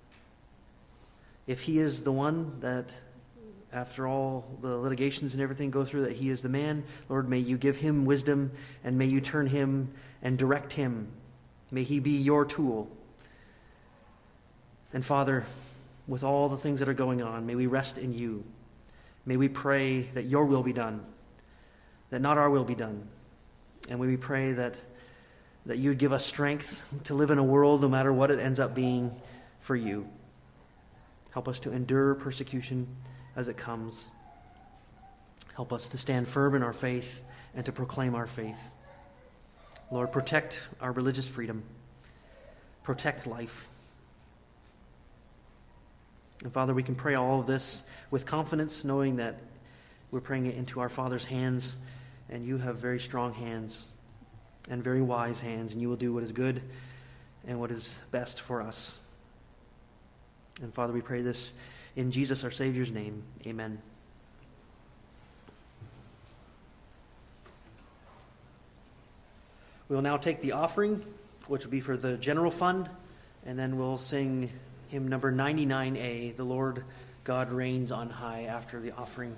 If he is the one that, after all the litigations and everything go through, that he is the man, Lord, may you give him wisdom and may you turn him and direct him. May he be your tool. And Father, with all the things that are going on, may we rest in you. May we pray that your will be done, that not our will be done. And may we pray that, that you would give us strength to live in a world, no matter what it ends up being, for you. Help us to endure persecution as it comes. Help us to stand firm in our faith and to proclaim our faith. Lord, protect our religious freedom. Protect life. And Father, we can pray all of this with confidence, knowing that we're praying it into our Father's hands, and you have very strong hands and very wise hands, and you will do what is good and what is best for us. And Father, we pray this in Jesus, our Savior's name. Amen. We'll now take the offering, which will be for the general fund, and then we'll sing hymn number ninety-nine A, The Lord God Reigns on High, after the offering.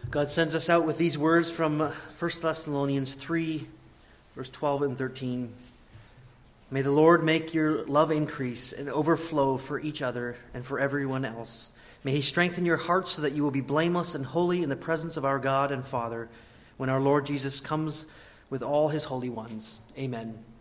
God sends us out with these words from First Thessalonians three, verse twelve and thirteen. May the Lord make your love increase and overflow for each other and for everyone else. May he strengthen your hearts so that you will be blameless and holy in the presence of our God and Father when our Lord Jesus comes with all his holy ones. Amen.